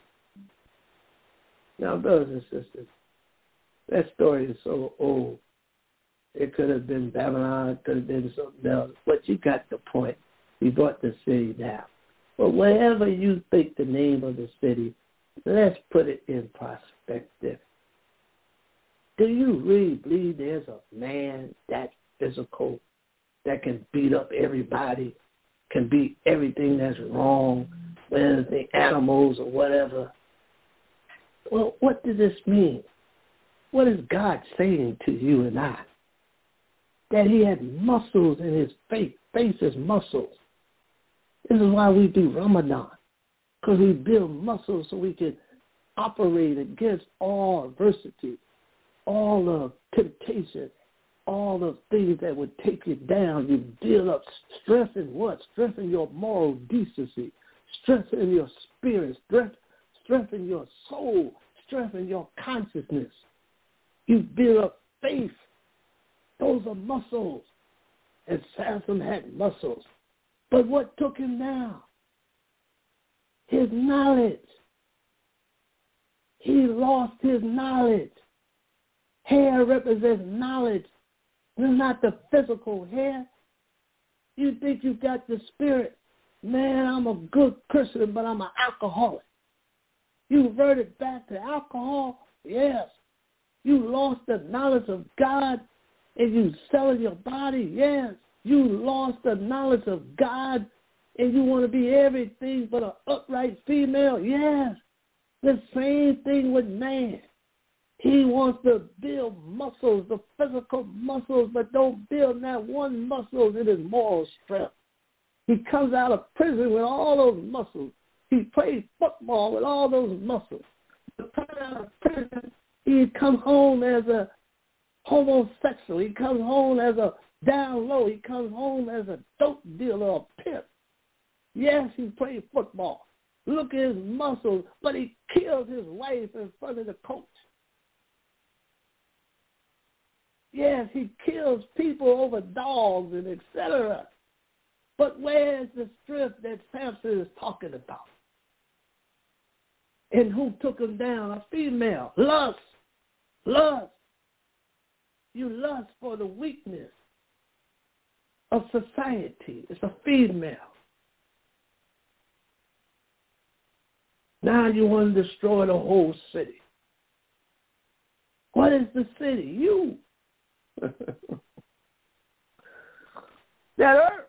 Now, brothers and sisters, that story is so old. It could have been Babylon, it could have been something else, but you got the point. He brought the city down. But wherever you think the name of the city, let's put it in perspective. Do you really believe there's a man that physical that can beat up everybody, can beat everything that's wrong, whether it's the animals or whatever? Well, what does this mean? What is God saying to you and I? That he had muscles in his face. Face is muscles. This is why we do Ramadan, because we build muscles so we can operate against all adversity, all the temptation, all the things that would take you down. You build up strength in what? Strength in your moral decency, strength in your spirit, strength in your soul, strength in your consciousness. You build up faith. Those are muscles. And Samson had muscles. But what took him down? His knowledge. He lost his knowledge. Hair represents knowledge. It's not the physical hair. You think you got the spirit. Man, I'm a good Christian, but I'm an alcoholic. You reverted back to alcohol? Yes. You lost the knowledge of God and you selling your body? Yes. You lost the knowledge of God and you want to be everything but an upright female? Yes. The same thing with man. He wants to build muscles, the physical muscles, but don't build that one muscle in his moral strength. He comes out of prison with all those muscles. He plays football with all those muscles. But coming out of prison, he comes home as a homosexual. He comes home as a down low. He comes home as a dope dealer or pimp. Yes, he played football. Look at his muscles, but he killed his wife in front of the coach. Yes, he kills people over dogs and etc. But where's the strength that Samson is talking about? And who took him down? A female. Lust. Lust. You lust for the weakness of society. It's a female. Now you want to destroy the whole city. What is the city? You. That earth.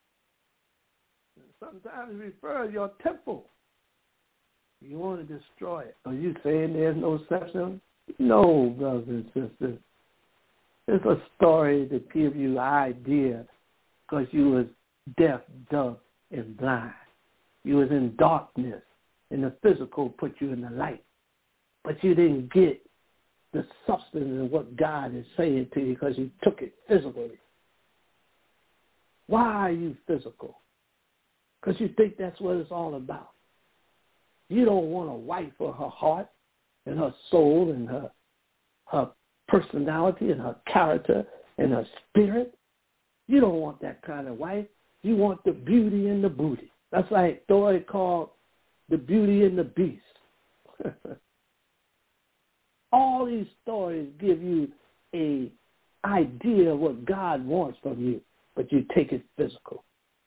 Sometimes refer to your temple. You want to destroy it. Are you saying there's no such thing? No, brothers and sisters. It's a story to give you an idea because you was deaf, dumb, and blind. You was in darkness, and the physical put you in the light. But you didn't get the substance of what God is saying to you because you took it physically. Why are you physical? Because you think that's what it's all about. You don't want a wife for her heart and her soul and her personality and her character and her spirit. You don't want that kind of wife. You want the beauty and the booty. That's like a story called The Beauty and the Beast. All these stories give you an idea of what God wants from you, but you take it physical.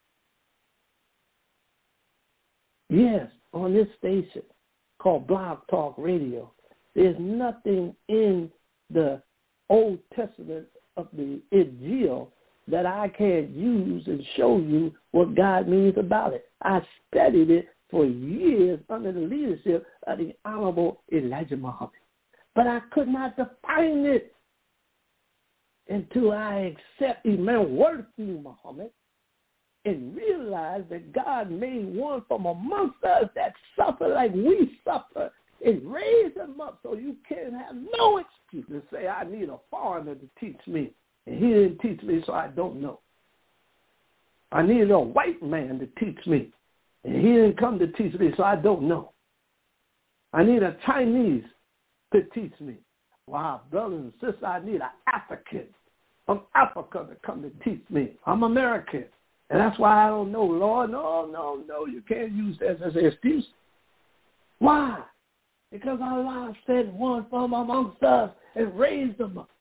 Yes, on this station called Blog Talk Radio, there's nothing in the Old Testament of the Injil that I can't use and show you what God means about it. I studied it for years under the leadership of the Honorable Elijah Muhammad. But I could not define it until I accept Imam Worthy Muhammad and realize that God made one from amongst us that suffer like we suffer and raise him up so you can't have no excuse to say, I need a foreigner to teach me. And he didn't teach me, so I don't know. I needed a white man to teach me. And he didn't come to teach me, so I don't know. I need a Chinese to teach me. Wow, brothers and sisters, I need an African from Africa to come to teach me. I'm American. And that's why I don't know, Lord. No. You can't use that as an excuse. Why? Because Allah sent one from amongst us and raised them up.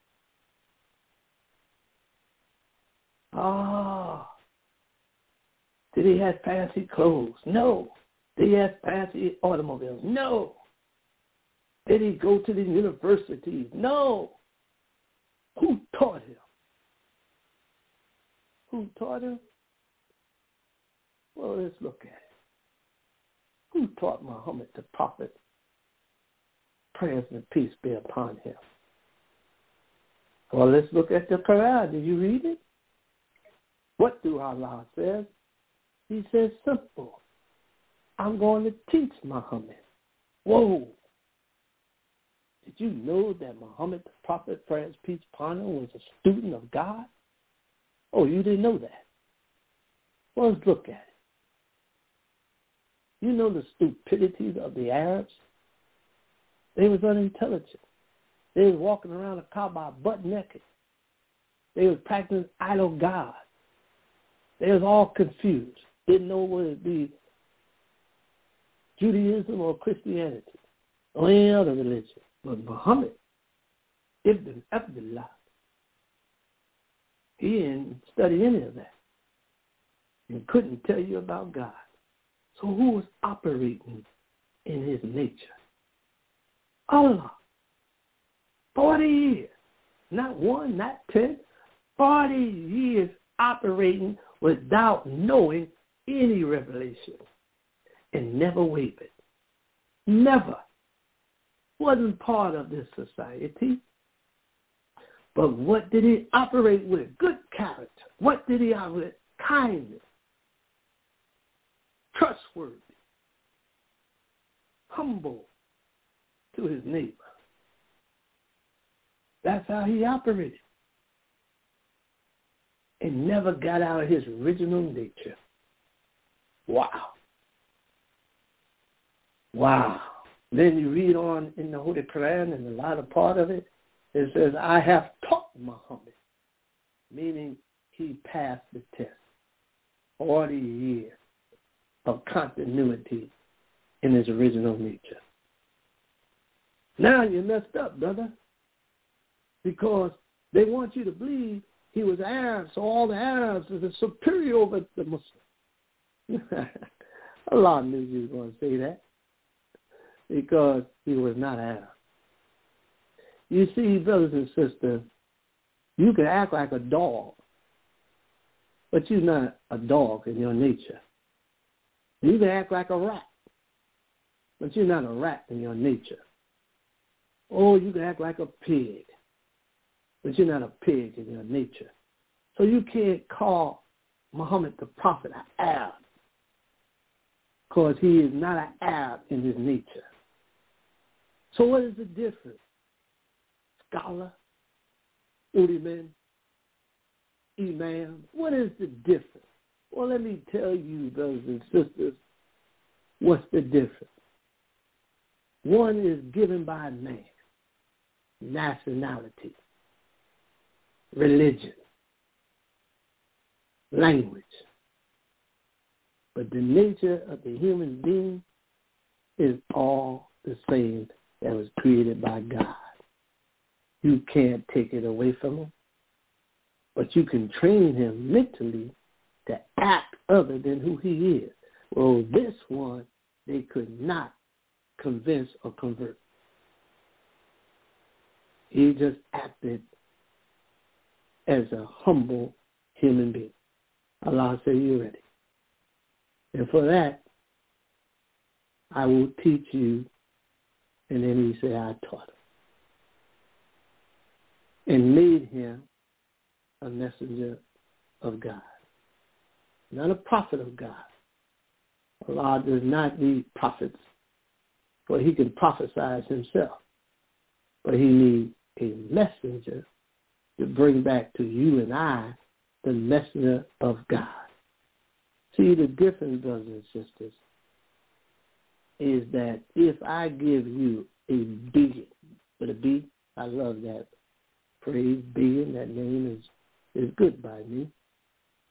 Did he have fancy clothes? No. Did he have fancy automobiles? No. Did he go to the universities? No. Who taught him? Who taught him? Well, let's look at it. Who taught Muhammad the prophet? Praise and peace be upon him. Well, let's look at the Quran. Did you read it? What do Allah says? He says simple. I'm going to teach Muhammad. Whoa. Did you know that Muhammad the prophet, praise and peace upon him, was a student of God? Oh, you didn't know that? Well, let's look at it. You know the stupidities of the Arabs? They was unintelligent. They was walking around the Kaaba butt naked. They was practicing idol gods. They was all confused. Didn't know whether it be Judaism or Christianity or any other religion. But Muhammad ibn Abdullah, he didn't study any of that. He couldn't tell you about God. So who was operating in his nature? Allah. 40 years. Not 1, not 10. 40 years operating without knowing any revelation. And never wavered. Never. Wasn't part of this society. But what did he operate with? Good character. What did he operate with? Kindness. Trustworthy. Humble to his neighbor. That's how he operated. And never got out of his original nature. Wow. Wow. Then you read on in the Holy Quran, and the latter part of it, it says, I have taught Muhammad, meaning he passed the test. 40 years of continuity in his original nature. Now you messed up, brother, because they want you to believe he was Arab, so all the Arabs are superior over the Muslims. Allah knew you were going to say that because he was not Arab. You see, brothers and sisters, you can act like a dog, but you're not a dog in your nature. You can act like a rat, but you're not a rat in your nature. Or you can act like a pig, but you're not a pig in your nature. So you can't call Muhammad the prophet an Arab, because he is not an Arab in his nature. So what is the difference? Scholar, Udiman, Imam, what is the difference? Well, let me tell you, brothers and sisters, what's the difference. One is given by man, nationality, religion, language. But the nature of the human being is all the same that was created by God. You can't take it away from him, but you can train him mentally to act other than who he is. Well, this one, they could not convince or convert. He just acted as a humble human being. Allah said, you ready. And for that, I will teach you. And then he said, I taught him. And made him a messenger of God. Not a prophet of God. Allah does not need prophets, for he can prophesy himself. But he needs a messenger to bring back to you and I the messenger of God. See, the difference, brothers and sisters, is that if I give you a being, with a B, I love that phrase, being, that name is good by me.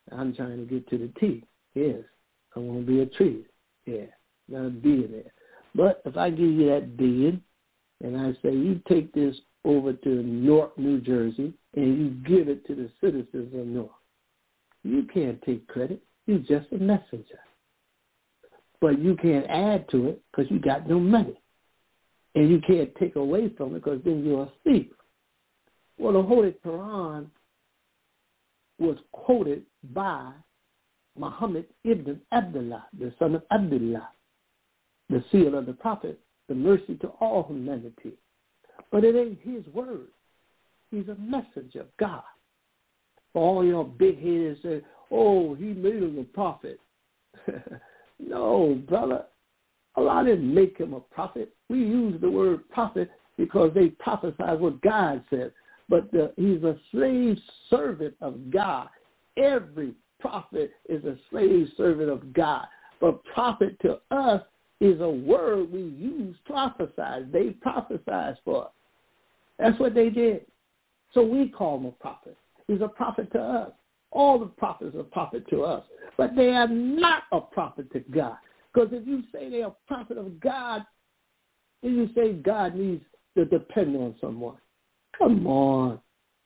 I'm trying to get to the T. Yes, I want to be a tree. Yeah, not a billionaire. But if I give you that billion, and I say, you take this over to Newark, New Jersey, and you give it to the citizens of Newark, you can't take credit. You're just a messenger. But you can't add to it because you got no money. And you can't take away from it because then you're a thief. Well, the Holy Quran was quoted by Muhammad ibn Abdullah, the son of Abdullah, the seal of the prophet, the mercy to all humanity. But it ain't his word. He's a messenger of God. For all your big headed say, oh, he made him a prophet. No, brother. Allah didn't make him a prophet. We use the word prophet because they prophesied what God said. But he's a slave servant of God. Every prophet is a slave servant of God. But prophet to us is a word we use, prophesied. They prophesied for us. That's what they did. So we call him a prophet. He's a prophet to us. All the prophets are a prophet to us. But they are not a prophet to God. Because if you say they're a prophet of God, then you say God needs to depend on someone. Come on.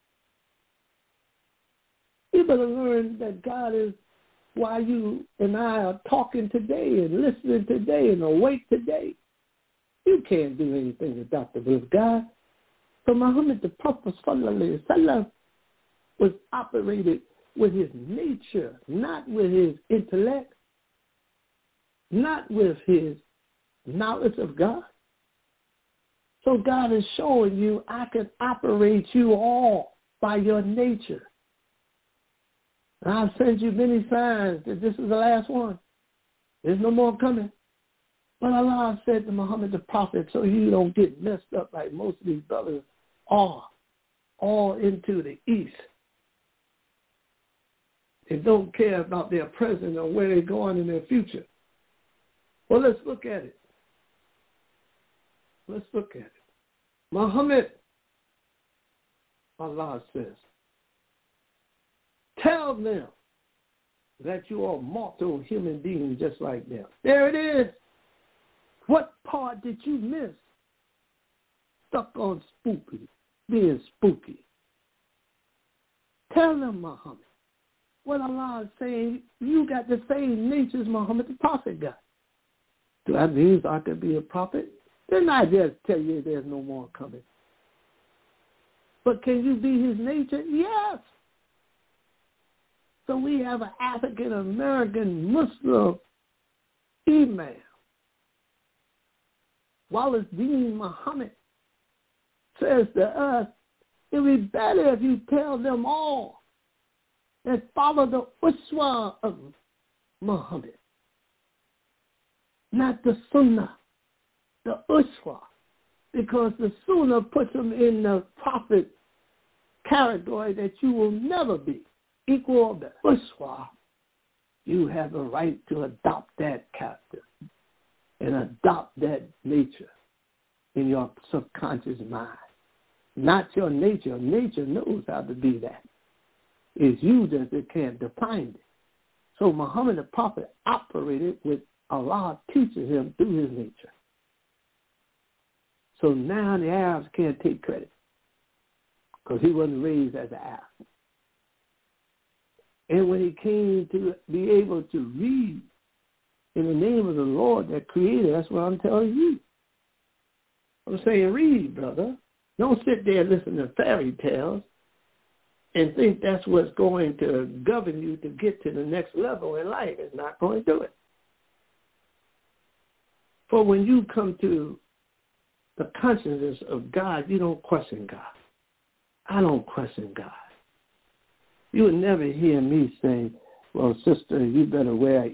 You better learn that God is why you and I are talking today and listening today and awake today. You can't do anything without the will of God. So Muhammad, the Prophet ﷺ, was operated with his nature, not with his intellect, not with his knowledge of God. So God is showing you, I can operate you all by your nature. And I've sent you many signs that this is the last one. There's no more coming. But Allah said to Muhammad the Prophet, so you don't get messed up like most of these brothers are, all into the east. They don't care about their present or where they're going in their future. Well, let's look at it. Let's look at it. Muhammad, Allah says, tell them that you are mortal human beings just like them. There it is. What part did you miss? Stuck on spooky, being spooky. Tell them, Muhammad, what Allah is saying, you got the same nature as Muhammad the Prophet got. Do that mean I could be a prophet? Then I just tell you there's no more coming. But can you be his nature? Yes. So we have an African-American Muslim imam, Wallace Dean Muhammad, says to us, it would be better if you tell them all that follow the uswa of Muhammad, not the sunnah, the uswa, because the sunnah puts them in the prophet category that you will never be. Equal the uswa, you have a right to adopt that character and adopt that nature in your subconscious mind. Not your nature. Nature knows how to be that. It's you that can't define it. So Muhammad the Prophet operated with Allah teaching him through his nature. So now the Arabs can't take credit because he wasn't raised as an Arab. And when he came to be able to read in the name of the Lord that created, that's what I'm telling you. I'm saying read, brother. Don't sit there and listen to fairy tales and think that's what's going to govern you to get to the next level in life. It's not going to do it. For when you come to the consciousness of God, you don't question God. I don't question God. You would never hear me say, well, sister, you better wear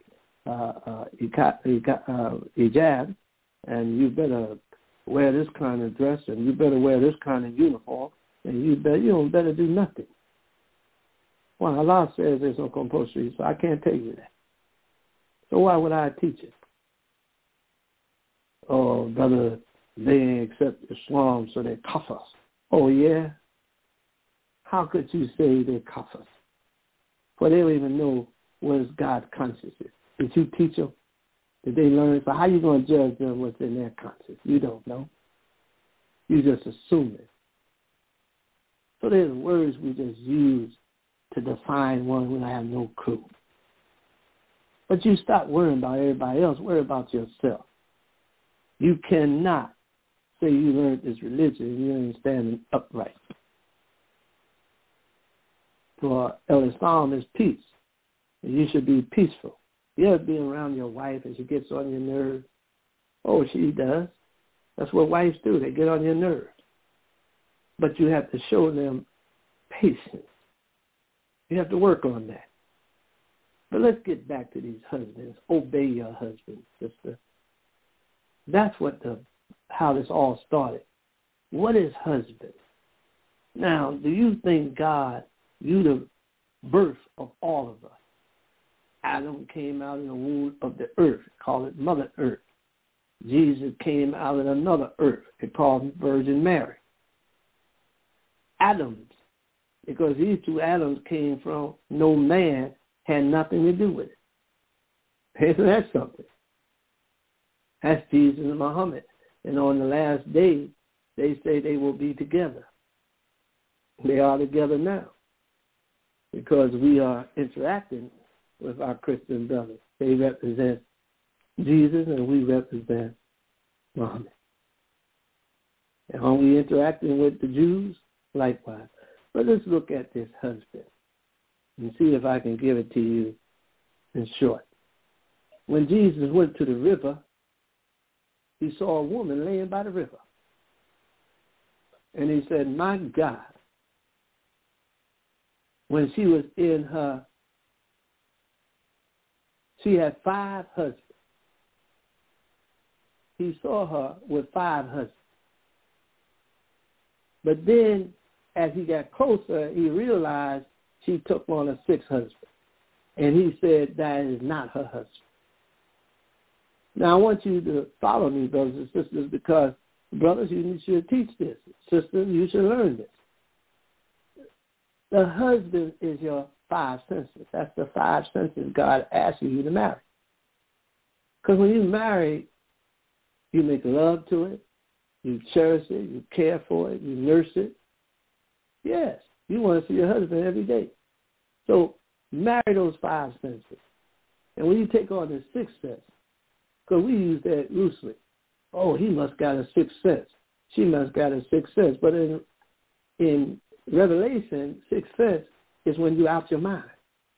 hijab, and you better wear this kind of dress, and you better wear this kind of uniform, and you don't better do nothing. Well, Allah says there's no compulsory, so I can't tell you that. So why would I teach it? Oh, brother, they ain't accept Islam, so they cuff us. Oh, yeah? How could you say they cuff us? For they don't even know what is God's conscience is. Did you teach them? Did they learn? So how are you going to judge them what's in their conscience? You don't know. You just assume it. So there's words we just use to define one when I have no clue. But you stop worrying about everybody else. Worry about yourself. You cannot say you learned this religion and you ain't standing upright. For Islam is peace. And you should be peaceful. You ever been around your wife and she gets on your nerves? Oh, she does. That's what wives do. They get on your nerves. But you have to show them patience. You have to work on that. But let's get back to these husbands. Obey your husband, sister. That's how this all started. What is husband? Now, do you think God, you the birth of all of us? Adam came out in the womb of the earth, call it Mother Earth. Jesus came out of another earth, they call him Virgin Mary. Adams, because these two Adams came from no man, had nothing to do with it. Isn't that something? That's Jesus and Muhammad. And on the last day, they say they will be together. They are together now because we are interacting with our Christian brothers. They represent Jesus and we represent Muhammad. And are we interacting with the Jews? Likewise. But let's look at this husband and see if I can give it to you in short. When Jesus went to the river, he saw a woman laying by the river. And he said, my God, when she was in her, she had 5 husbands. He saw her with 5 husbands. But then, as he got closer, he realized she took on a 6th husband. And he said, that is not her husband. Now, I want you to follow me, brothers and sisters, because, brothers, you should teach this. Sisters, you should learn this. The husband is your 5 senses. That's the 5 senses God asks you to marry. Because when you marry, you make love to it, you cherish it, you care for it, you nurse it. Yes, you want to see your husband every day. So marry those 5 senses. And when you take on the 6th sense, because we use that loosely. Oh, he must got a 6th sense. She must got a 6th sense. But in Revelation, 6th sense is when you're out your mind.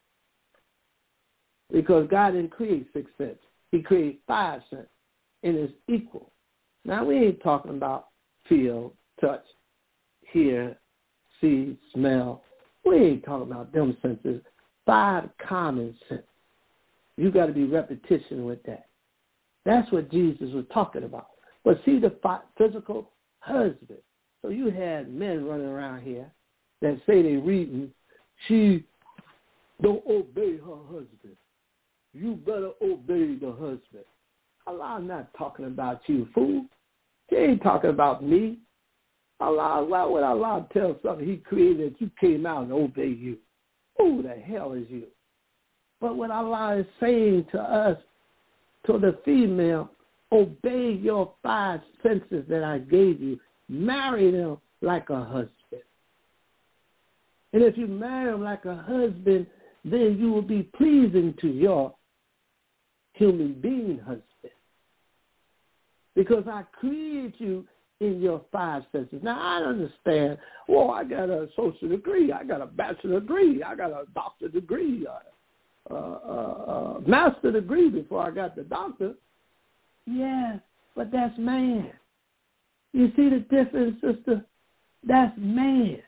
Because God didn't create 6th sense. He created 5 sense. And it's equal. Now, we ain't talking about feel, touch, hear, see, smell. We ain't talking about them senses. 5 common sense. You got to be repetition with that. That's what Jesus was talking about. But see the physical husband. So you had men running around here that say they reading, she don't obey her husband. You better obey the husband. Allah not talking about you, fool. He ain't talking about me. Allah, why would Allah tell something he created that you came out and obey you? Who the hell is you? But what Allah is saying to us, to the female, obey your 5 senses that I gave you. Marry them like a husband. And if you marry them like a husband, then you will be pleasing to your human being husband. Because I created you in your 5 senses. Now, I understand, well, I got a social degree. I got a bachelor degree. I got a doctor degree. Master degree before I got the doctor. Yeah, but that's man. You see the difference, sister? That's man.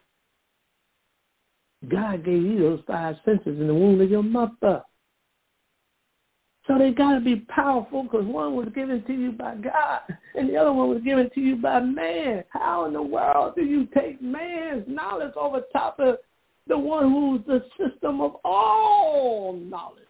God gave you those 5 senses in the womb of your mother. So they got to be powerful because one was given to you by God and the other one was given to you by man. How in the world do you take man's knowledge over top of the one who's the system of all knowledge?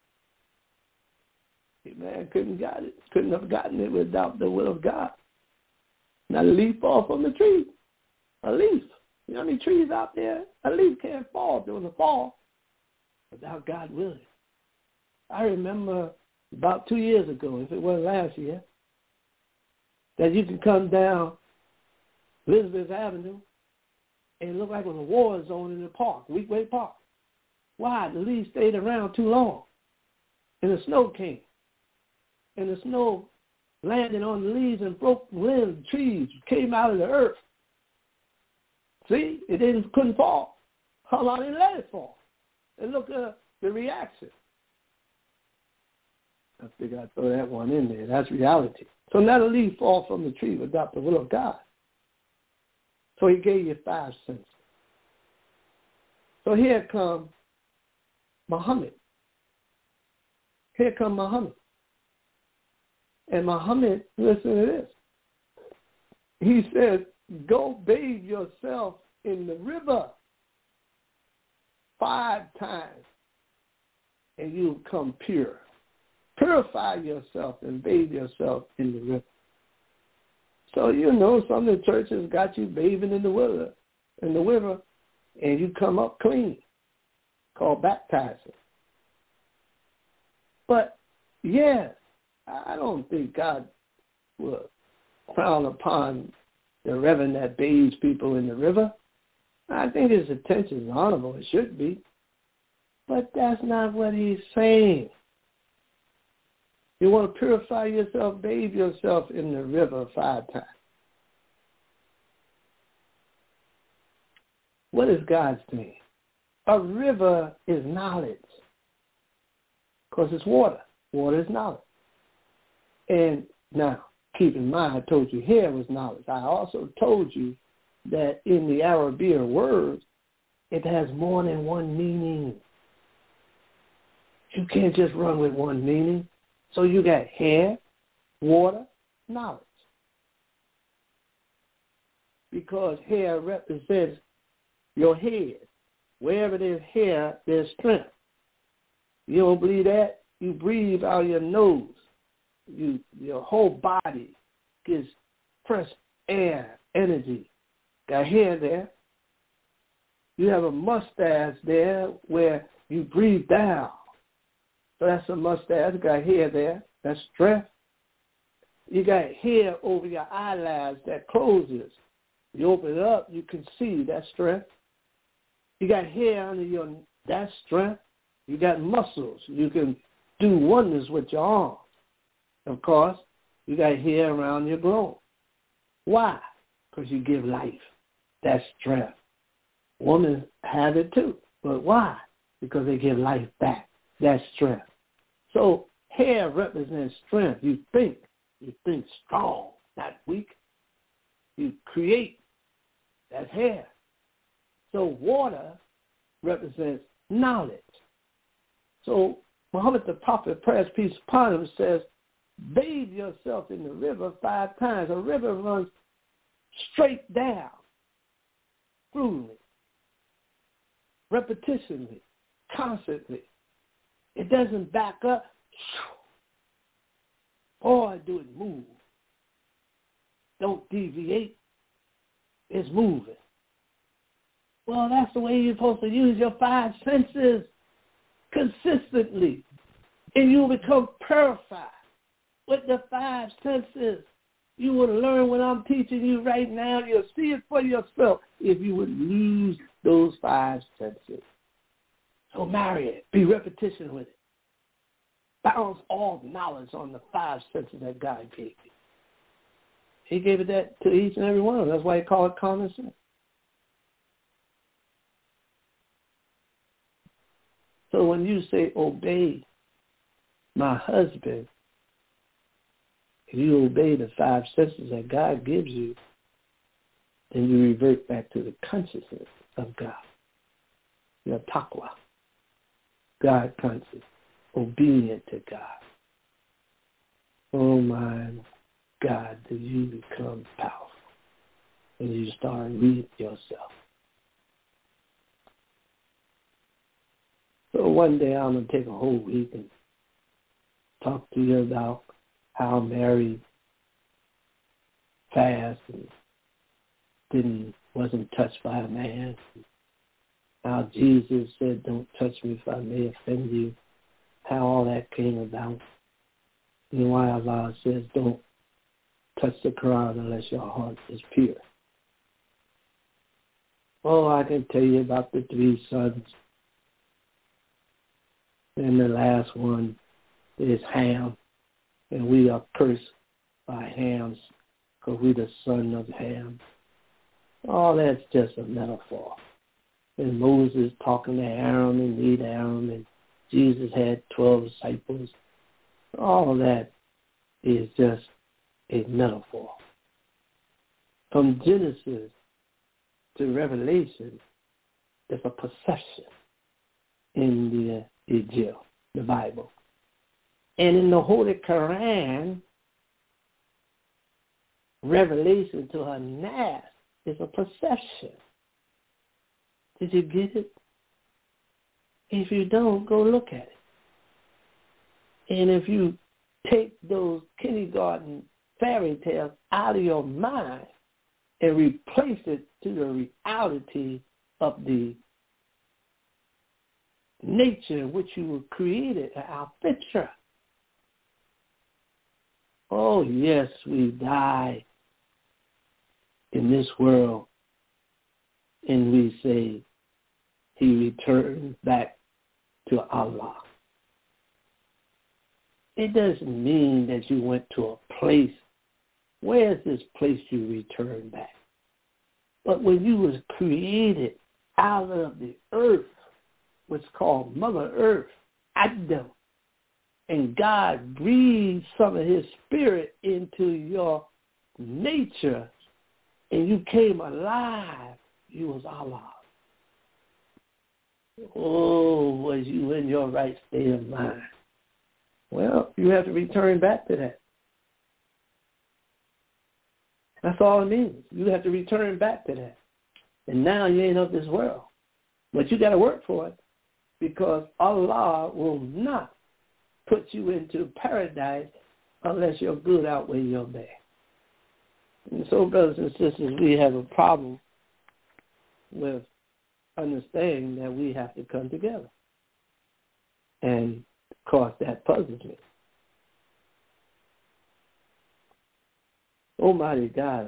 Man couldn't have gotten it without the will of God. Not a leaf fall from the tree. A leaf. You know how many trees out there? A leaf can't fall during the fall. without God willing. I remember about 2 years ago, if it wasn't last year, that you can come down Elizabeth Avenue and it looked like it was a war zone in the park, Weekway Park. Why? The leaves stayed around too long. And the snow came. And the snow landed on the leaves and broke limbs, trees, came out of the earth. See? It couldn't fall. How long did it let it fall? And look at the reaction. I figured I'd throw that one in there. That's reality. So not a leaf fall from the tree without the will of God. So he gave you 5 senses. So here comes Muhammad. Here comes Muhammad. And Muhammad, listen to this. He said, go bathe yourself in the river 5 times and you'll come pure. Purify yourself and bathe yourself in the river. So, some of the churches got you bathing in the river, and you come up clean, called baptizing. But, I don't think God will frown upon the reverend that bathes people in the river. I think his attention is honorable. It should be. But that's not what he's saying. You want to purify yourself, bathe yourself in the river 5 times. What is God saying? A river is knowledge. Because it's water. Water is knowledge. And now, keep in mind, I told you hair was knowledge. I also told you that in the Arabic words, it has more than one meaning. You can't just run with one meaning. So you got hair, water, knowledge. Because hair represents your head. Wherever there's hair, there's strength. You don't believe that? You breathe out your nose. Your whole body gets fresh air, energy. Got hair there. You have a mustache there where you breathe down. So that's a mustache. You got hair there. That's strength. You got hair over your eyelash that closes. You open it up, you can see. That's strength. You got hair under that's strength. You got muscles. You can do wonders with your arms. Of course, you got hair around your glove. Why? Because you give life. That's strength. Women have it too. But why? Because they give life back. That's strength. So hair represents strength. You think strong, not weak. You create. That's hair. So water represents knowledge. So Muhammad the Prophet, praise peace upon him, says, bathe yourself in the river 5 times. A river runs straight down, brutally, repetitionally, constantly. It doesn't back up. Boy, do it move. Don't deviate. It's moving. Well, that's the way you're supposed to use your 5 senses consistently. And you'll become purified with the 5 senses. You will learn what I'm teaching you right now. You'll see it for yourself if you would lose those 5 senses. So marry it. Be repetition with it. Bounce all knowledge on the 5 senses that God gave you. He gave it that to each and every one of them. That's why he called it common sense. So when you say, obey my husband, if you obey the 5 senses that God gives you, then you revert back to the consciousness of God. Your taqwa. God conscious. Obedient to God. Oh my God, do you become powerful and you start reading yourself. So one day I'm going to take a whole week and talk to you about how Mary fasted and wasn't touched by a man, how Jesus said, don't touch me if I may offend you, how all that came about, and why Allah says, don't touch the Quran unless your heart is pure. Oh, I can tell you about the 3 sons. And the last one is Ham. And we are cursed by Ham because we're the son of Ham. All that's just a metaphor. And Moses talking to Aaron and lead Aaron, and Jesus had 12 disciples. All that is just a metaphor. From Genesis to Revelation, there's a perception in the Ijil, the Bible. And in the Holy Quran, Revelation to her Nas is a perception. Did you get it? If you don't, go look at it. And if you take those kindergarten fairy tales out of your mind and replace it to the reality of the nature in which you were created, our picture. Oh, yes, we die in this world, and we say he returned back to Allah. It doesn't mean that you went to a place. Where is this place you return back? But when you was created out of the earth, what's called Mother Earth, Adam, and God breathed some of his spirit into your nature, and you came alive, you was Allah. Oh, was you in your right state of mind? Well, you have to return back to that. That's all it means. You have to return back to that. And now you ain't of this world. But you got to work for it, because Allah will not put you into paradise unless your good outweighs your bad. And so, brothers and sisters, we have a problem with understanding that we have to come together. And, of course, that puzzles me. Almighty God,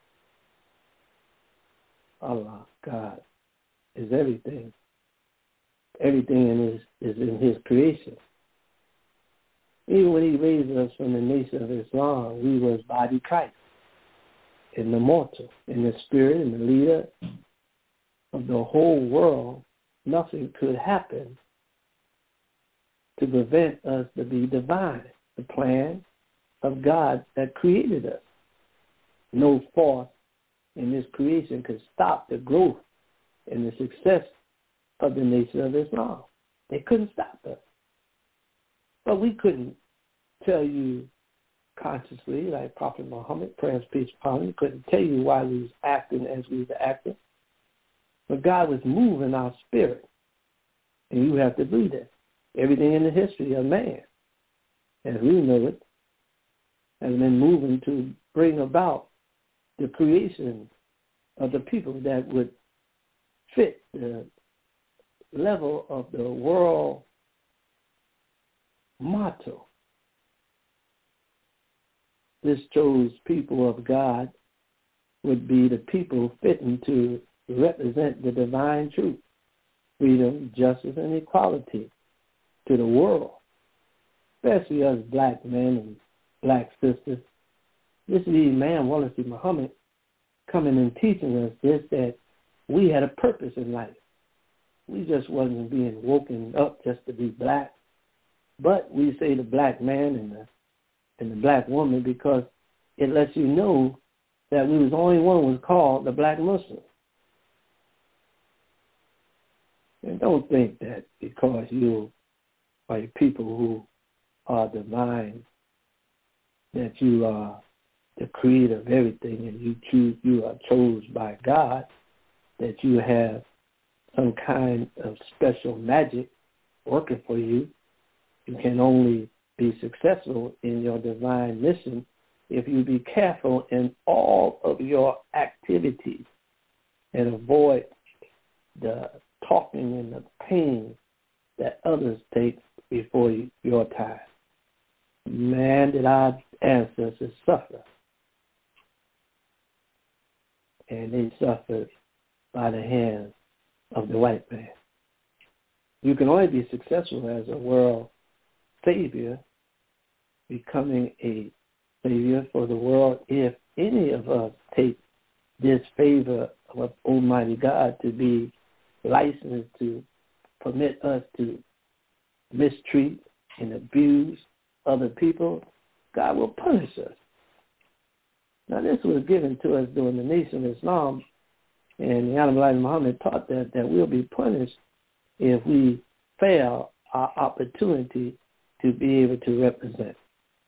Allah, God, is everything. Everything is in his creation. Even when he raised us from the nation of Islam, we was body Christ, in the mortal, in the spirit, and the leader of the whole world. Nothing could happen to prevent us to be divine, the plan of God that created us. No force in this creation could stop the growth and the success of the nation of Islam. They couldn't stop us. But we couldn't tell you consciously, like Prophet Muhammad, prayer and peace upon him, couldn't tell you why we was acting as we were acting. But God was moving our spirit. And you have to believe that. Everything in the history of man, as we know it, has been moving to bring about the creation of the people that would fit the level of the world motto. This chose people of God would be the people fitting to represent the divine truth, freedom, justice, and equality to the world, especially us black men and black sisters. This is Imam Walisi Muhammad coming and teaching us this, that we had a purpose in life. We just wasn't being woken up just to be black. But we say the black man and the black woman because it lets you know that we was the only one who was called the black Muslim. And don't think that because you are people who are divine, that you are the creator of everything and you are chosen by God, that you have some kind of special magic working for you. You can only be successful in your divine mission if you be careful in all of your activities and avoid the talking in the pain that others take before your time. Man, did our ancestors suffer. And they suffered by the hands of the white man. You can only be successful as a world savior, becoming a savior for the world, if any of us take this favor of Almighty God to be licensed to permit us to mistreat and abuse other people. God will punish us. Now, this was given to us during the Nation of Islam, and the Honorable Elijah Muhammad taught that we'll be punished if we fail our opportunity to be able to represent.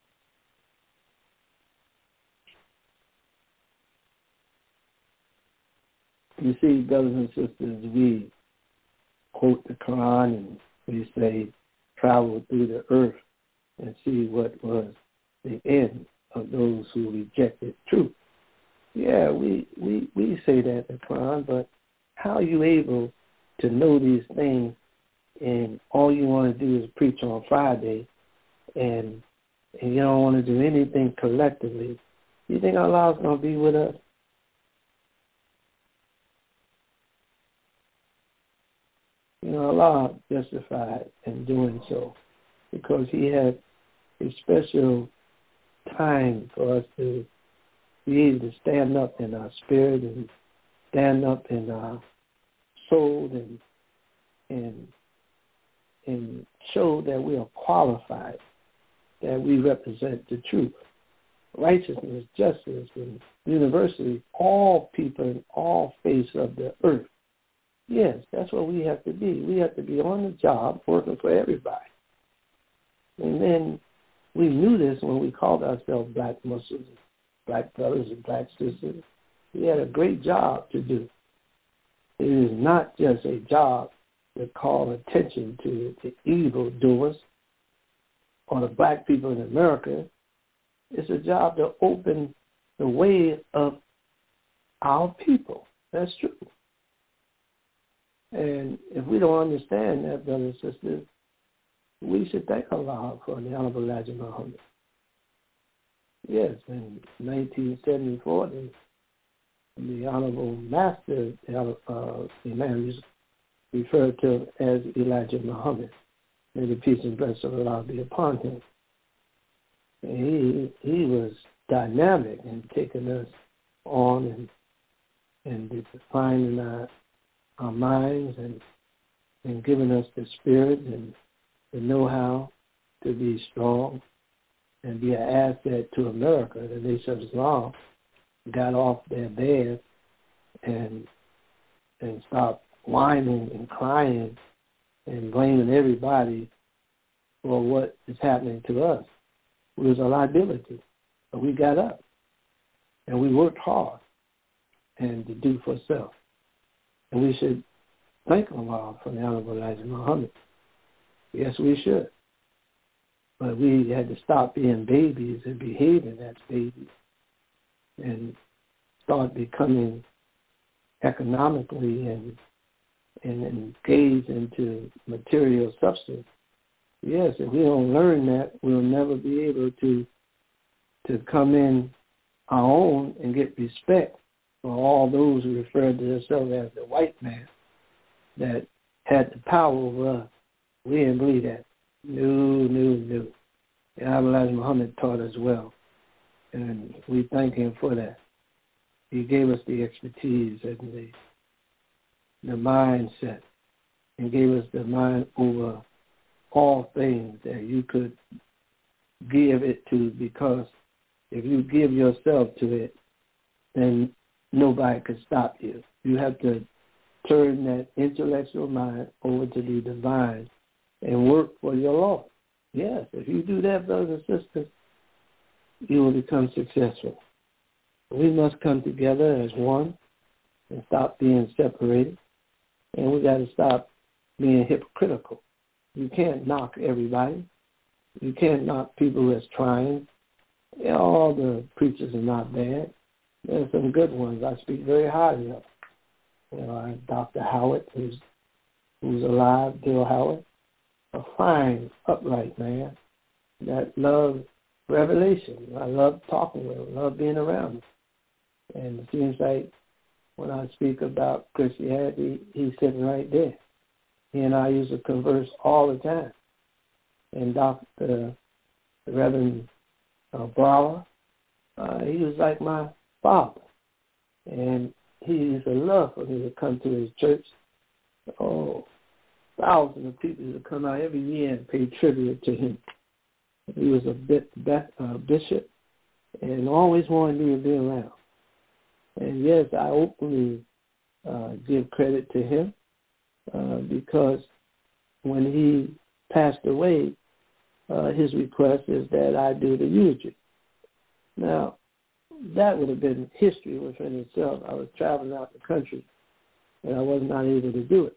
You see, brothers and sisters, we quote the Quran and we say, travel through the earth and see what was the end of those who rejected truth. Yeah, we say that in the Quran, but how are you able to know these things and all you want to do is preach on Friday and you don't want to do anything collectively? You think Allah's going to be with us? You know, Allah justified in doing so because he had a special time for us to be able to stand up in our spirit and stand up in our soul and show that we are qualified, that we represent the truth. Righteousness, justice, and university, all people in all faces of the earth. Yes, that's what we have to be. We have to be on the job working for everybody. And then we knew this when we called ourselves black Muslims, black brothers and black sisters. We had a great job to do. It is not just a job to call attention to the evil doers or the black people in America. It's a job to open the way of our people. That's true. And if we don't understand that, brothers and sisters, we should thank Allah for the Honorable Elijah Muhammad. Yes, in 1974, the Honorable Master, the Imam, is referred to as Elijah Muhammad. May the peace and blessing of Allah be upon him. And he was dynamic in taking us on and defining our minds and giving us the spirit and the know-how to be strong and be an asset to America. The Nation of Islam got off their bed and stopped whining and crying and blaming everybody for what is happening to us. It was a liability. But we got up and we worked hard and to do for self. And we should thank Allah for the Honorable Elijah Muhammad. Yes, we should. But we had to stop being babies and behaving as babies and start becoming economically and engage into material substance. Yes, if we don't learn that, we'll never be able to come in our own and get respect for all those who refer to themselves as the white man that had the power over us. We didn't believe that. No. And Elijah Muhammad taught us well, and we thank him for that. He gave us the expertise and the mindset, and gave us the mind over all things that you could give it to, because if you give yourself to it, then nobody could stop you. You have to turn that intellectual mind over to the divine and work for your Lord. Yes, if you do that, brothers and sisters, you will become successful. We must come together as one and stop being separated. And we got to stop being hypocritical. You can't knock everybody. You can't knock people that's trying. Yeah, all the preachers are not bad. There's some good ones I speak very highly of. Dr. Howard, who's who's alive, Bill Howard, a fine, upright man that loves revelation. I love talking with him, love being around him. And it seems like when I speak about Christianity, he's sitting right there. He and I used to converse all the time. And the Reverend Brower, he was like my father. And he used to love for me to come to his church. Oh, thousands of people used to come out every year and pay tribute to him. He was a bishop and always wanted me to be around. And yes, I openly give credit to him because when he passed away, his request is that I do the eulogy. Now, that would have been history within itself. I was traveling out the country, and I was not able to do it.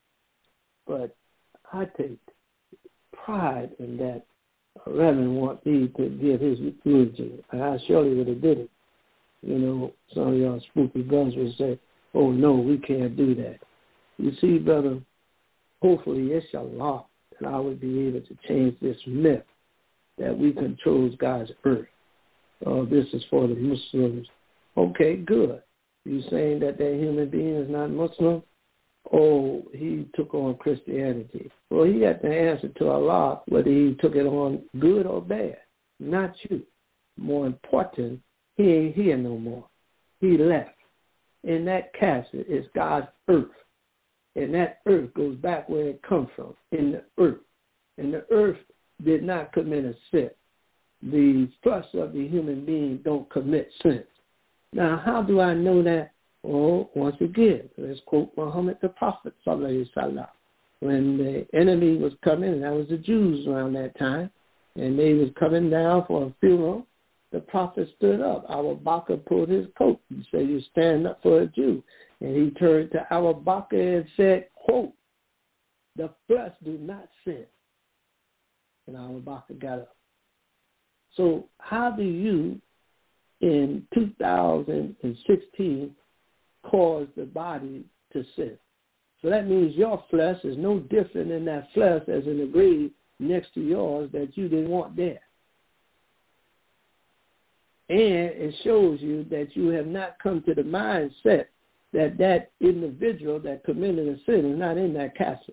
But I take pride in that Reverend want me to give his eulogy, and I surely would have did it. You know, some of y'all spooky brothers would say, oh, no, we can't do that. You see, brother, hopefully, inshallah, that I would be able to change this myth that we control God's earth. This is for the Muslims. Okay, good. You saying that human being is not Muslim? Oh, he took on Christianity. Well, he got the answer to Allah whether he took it on good or bad, not you. More important, he ain't here no more. He left. In that casket is God's earth. And that earth goes back where it comes from, in the earth. And the earth did not commit a sin. The flesh of the human being don't commit sin. Now, how do I know that? Oh, once again, let's quote Muhammad the Prophet, sallallahu alaihi wasallam. When the enemy was coming, and that was the Jews around that time, and they was coming down for a funeral, the Prophet stood up. Abu Bakr pulled his coat. He said, you stand up for a Jew. And he turned to Abu Bakr and said, quote, the flesh do not sin. And Abu Bakr got up. So how do you, in 2016, cause the body to sin? So that means your flesh is no different than that flesh as in the grave next to yours that you didn't want there. And it shows you that you have not come to the mindset that individual that committed a sin is not in that casket.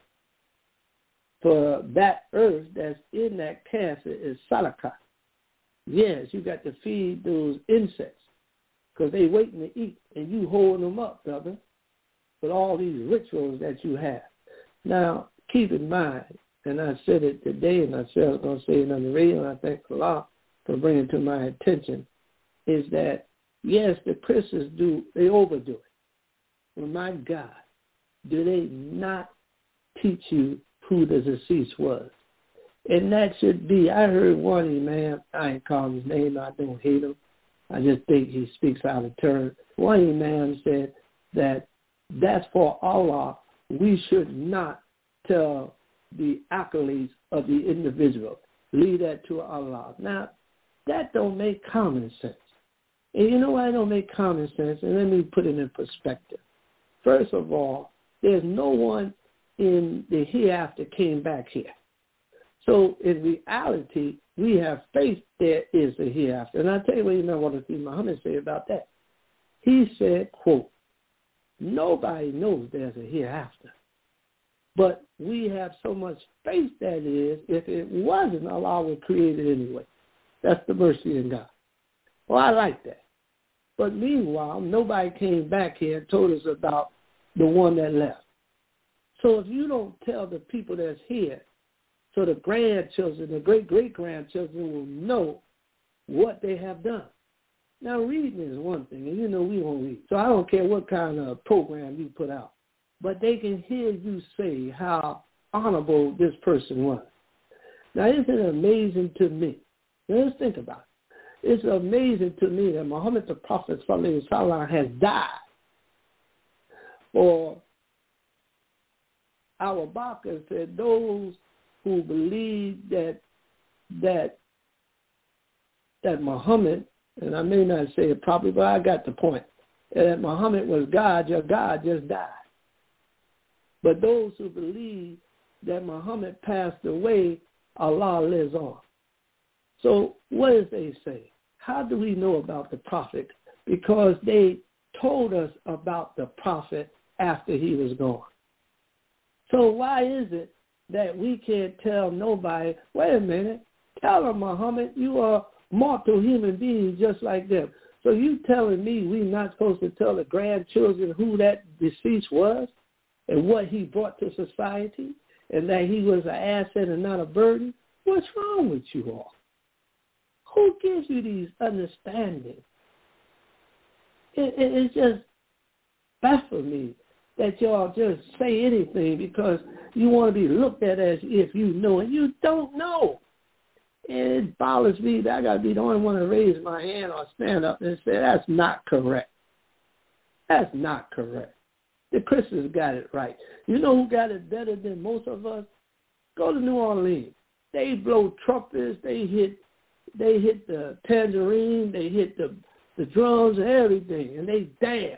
For that earth that's in that casket is salaka. Yes, you got to feed those insects because they waiting to eat, and you holding them up, brother, with all these rituals that you have. Now, keep in mind, and I said it today, and I said I was going to say it on the radio, and I thank Allah for bringing it to my attention, is that, yes, the Christians they overdo it. Well, my God, do they not teach you who the deceased was? And that should be, I heard one imam, I ain't calling his name, I don't hate him. I just think he speaks out of turn. One imam said that that's for Allah. We should not tell the accolades of the individual. Leave that to Allah. Now, that don't make common sense. And you know why it don't make common sense? And let me put it in perspective. First of all, there's no one in the hereafter came back here. So in reality, we have faith there is a hereafter. And I'll tell you what what Muhammad said about that. He said, quote, nobody knows there's a hereafter. But we have so much faith that is, if it wasn't, Allah would create it anyway. That's the mercy in God. Well, I like that. But meanwhile, nobody came back here and told us about the one that left. So if you don't tell the people that's here, so the grandchildren, the great-great-grandchildren will know what they have done. Now, reading is one thing, and we won't read. So I don't care what kind of program you put out. But they can hear you say how honorable this person was. Now, isn't it amazing to me? Now, let's think about it. It's amazing to me that Muhammad the Prophet sallallahu alaihi wasallam has died. Or Abu Bakr said those who believe that Muhammad, and I may not say it properly, but I got the point, that Muhammad was God, your God just died. But those who believe that Muhammad passed away, Allah lives on. So what does they say? How do we know about the prophet? Because they told us about the prophet after he was gone. So why is it that we can't tell nobody, wait a minute, tell them, Muhammad, you are mortal human beings just like them. So you telling me we're not supposed to tell the grandchildren who that deceased was and what he brought to society and that he was an asset and not a burden? What's wrong with you all? Who gives you these understandings? It just baffles me that y'all just say anything because you want to be looked at as if you know, and you don't know. And it bothers me that I got to be the only one to raise my hand or stand up and say, that's not correct. That's not correct. The Christians got it right. You know who got it better than most of us? Go to New Orleans. They blow trumpets. They hit the tangerine. They hit the drums and everything, and they dance.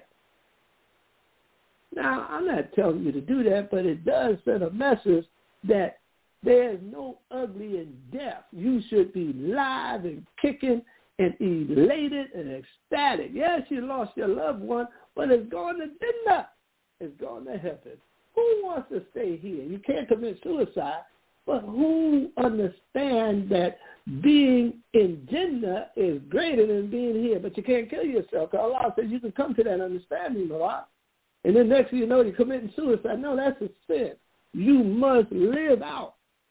Now, I'm not telling you to do that, but it does send a message that there's no ugly in death. You should be live and kicking and elated and ecstatic. Yes, you lost your loved one, but it's going to Jannah. It's going to heaven. Who wants to stay here? You can't commit suicide, but who understands that being in Jannah is greater than being here? But you can't kill yourself. Because Allah says you can come to that understanding, Allah. And then next thing you know, you're committing suicide. No, that's a sin. You must live out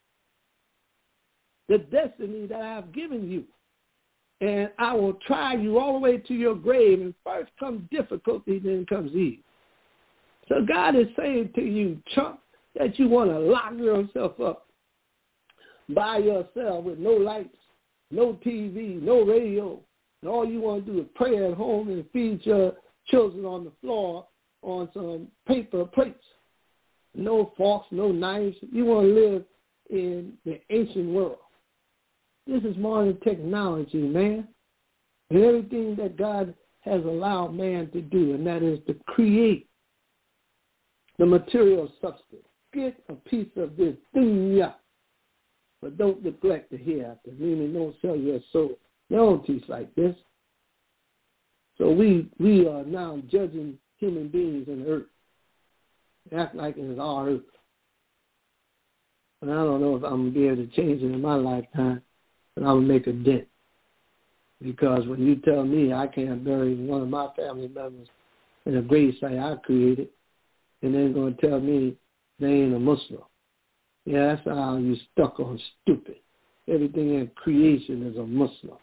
the destiny that I have given you. And I will try you all the way to your grave. And first comes difficulty, then comes ease. So God is saying to you, chump, that you want to lock yourself up by yourself with no lights, no TV, no radio. And all you want to do is pray at home and feed your children on the floor on some paper plates. No forks, no knives. You want to live in the ancient world. This is modern technology, man. And everything that God has allowed man to do, and that is to create the material substance. Get a piece of this dunya, but don't neglect the hereafter, meaning don't sell your soul. They don't teach like this. So we are now judging human beings in the earth. Act like it is our earth. And I don't know if I'm going to be able to change it in my lifetime, but I'm going to make a dent. Because when you tell me I can't bury one of my family members in a grave site I created, and then going to tell me they ain't a Muslim. Yeah, that's how you stuck on stupid. Everything in creation is a Muslim.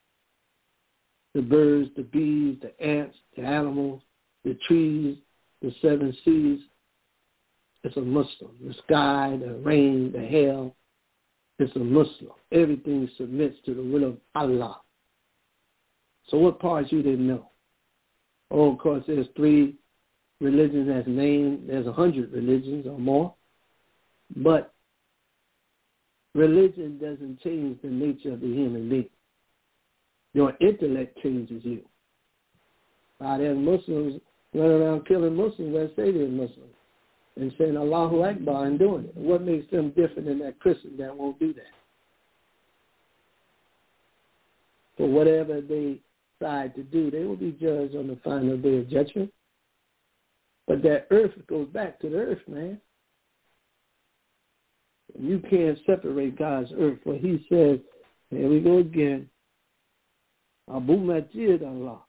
The birds, the bees, the ants, the animals, the trees, the seven seas, it's a Muslim. The sky, the rain, the hail, it's a Muslim. Everything submits to the will of Allah. So what parts you didn't know? Oh, of course, there's 3 religions that's named. There's 100 religions or more. But religion doesn't change the nature of the human being. Your intellect changes you. There's Muslims running around killing Muslims that say they're Muslims and saying Allahu Akbar and doing it. What makes them different than that Christian that won't do that? For whatever they decide to do, they will be judged on the final day of judgment. But that earth goes back to the earth, man. You can't separate God's earth. For he says, here we go again, Abu Majid Allah.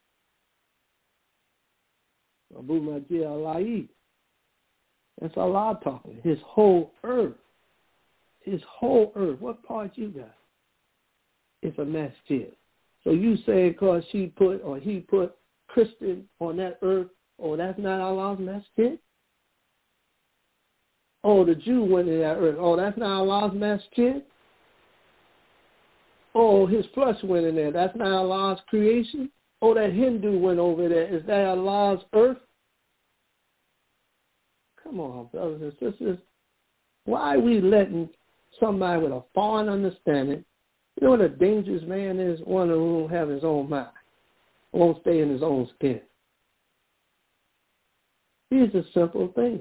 Abu Majid Allah. That's Allah talking. His whole earth. His whole earth. What part you got? It's a masjid. So you say because she put or he put Christian on that earth, oh, that's not Allah's masjid? Oh, the Jew went in that earth. Oh, that's not Allah's masjid? Oh, his flesh went in there. That's not Allah's creation? Oh, that Hindu went over there. Is that Allah's earth? Come on, brothers and sisters. Why are we letting somebody with a foreign understanding, you know what a dangerous man is? One who won't have his own mind, won't stay in his own skin. Here's a simple thing.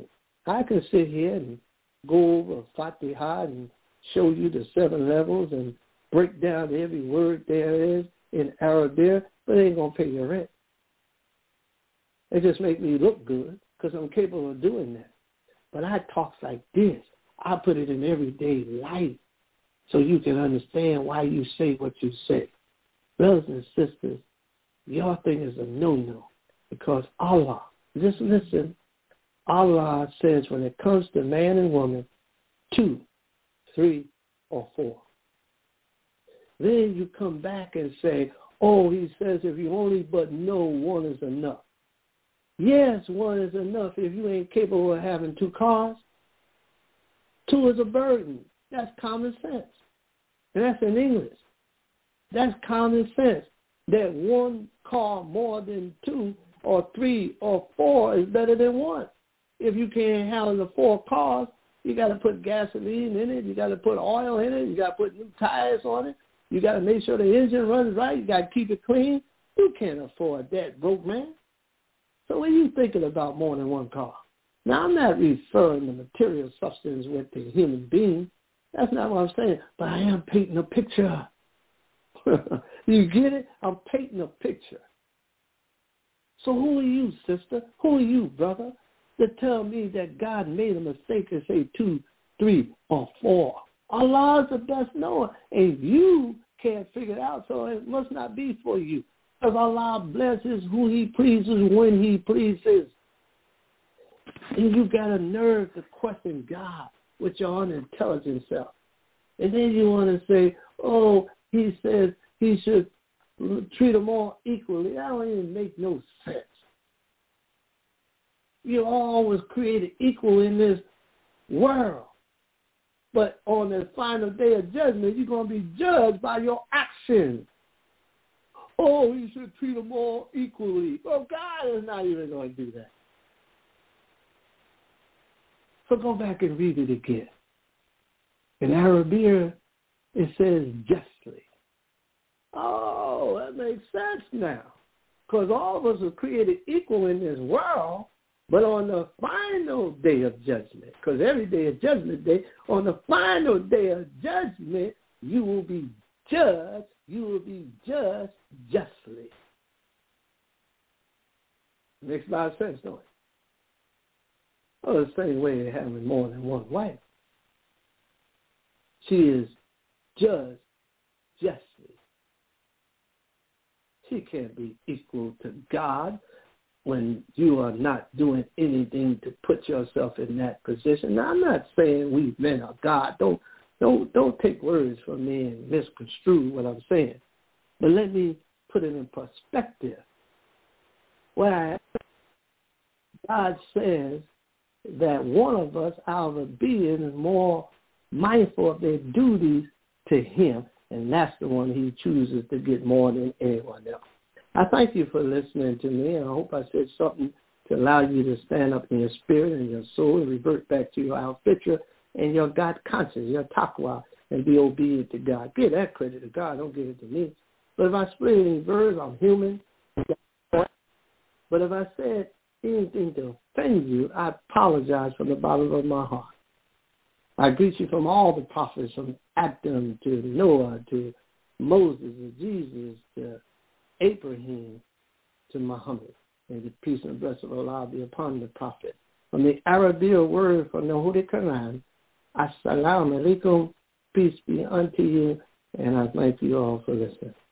I can sit here and go over Fatiha and show you the 7 levels and break down every word there is in Arabic, but it ain't going to pay your rent. It just make me look good because I'm capable of doing that. But I talk like this. I put it in everyday life so you can understand why you say what you say. Brothers and sisters, your thing is a no-no because Allah, just listen, Allah says when it comes to man and woman, 2, 3, or 4. Then you come back and say, oh, he says if you only but know one is enough. Yes, one is enough if you ain't capable of having 2 cars. 2 is a burden. That's common sense. And that's in English. That's common sense. That 1 car more than 2 or 3 or 4 is better than 1. If you can't handle the 4 cars, you got to put gasoline in it. You got to put oil in it. You got to put new tires on it. You got to make sure the engine runs right. You got to keep it clean. You can't afford that, broke man. So what are you thinking about more than 1 car? Now, I'm not referring to material substance with the human being. That's not what I'm saying. But I am painting a picture. You get it? I'm painting a picture. So who are you, sister? Who are you, brother, to tell me that God made a mistake and say 2, 3, or 4? Allah is the best knower, and you can't figure it out, so it must not be for you. Because Allah blesses who he pleases when he pleases. And you got a nerve to question God with your unintelligent self. And then you want to say, oh, he says he should treat them all equally. That don't even make no sense. You all was created equal in this world. But on the final day of judgment, you're going to be judged by your actions. Oh, you should treat them all equally. Well, God is not even going to do that. So go back and read it again. In Arabic, it says justly. Oh, that makes sense now. Because all of us are created equal in this world, but on the final day of judgment, because every day is judgment day, on the final day of judgment, you will be judged. You will be judged justly. Makes a lot of sense, don't it? Oh, the same way they're having more than 1 wife. She is judged justly. She can't be equal to God when you are not doing anything to put yourself in that position. Now, I'm not saying we men are God. Don't take words from me and misconstrue what I'm saying. But let me put it in perspective. God says that one of us out of a being is more mindful of their duties to him, and that's the one he chooses to get more than anyone else. I thank you for listening to me, and I hope I said something to allow you to stand up in your spirit and your soul and revert back to your al-fitra and your God conscience, your taqwa, and be obedient to God. Give that credit to God. Don't give it to me. But if I split any words, I'm human. But if I said anything to offend you, I apologize from the bottom of my heart. I greet you from all the prophets, from Adam to Noah to Moses to Jesus to Abraham to Muhammad. And the peace and blessing of Allah be upon the prophet. From the Arabic word from the Holy Quran, Assalamu alaikum, peace be unto you, and I thank you all for listening.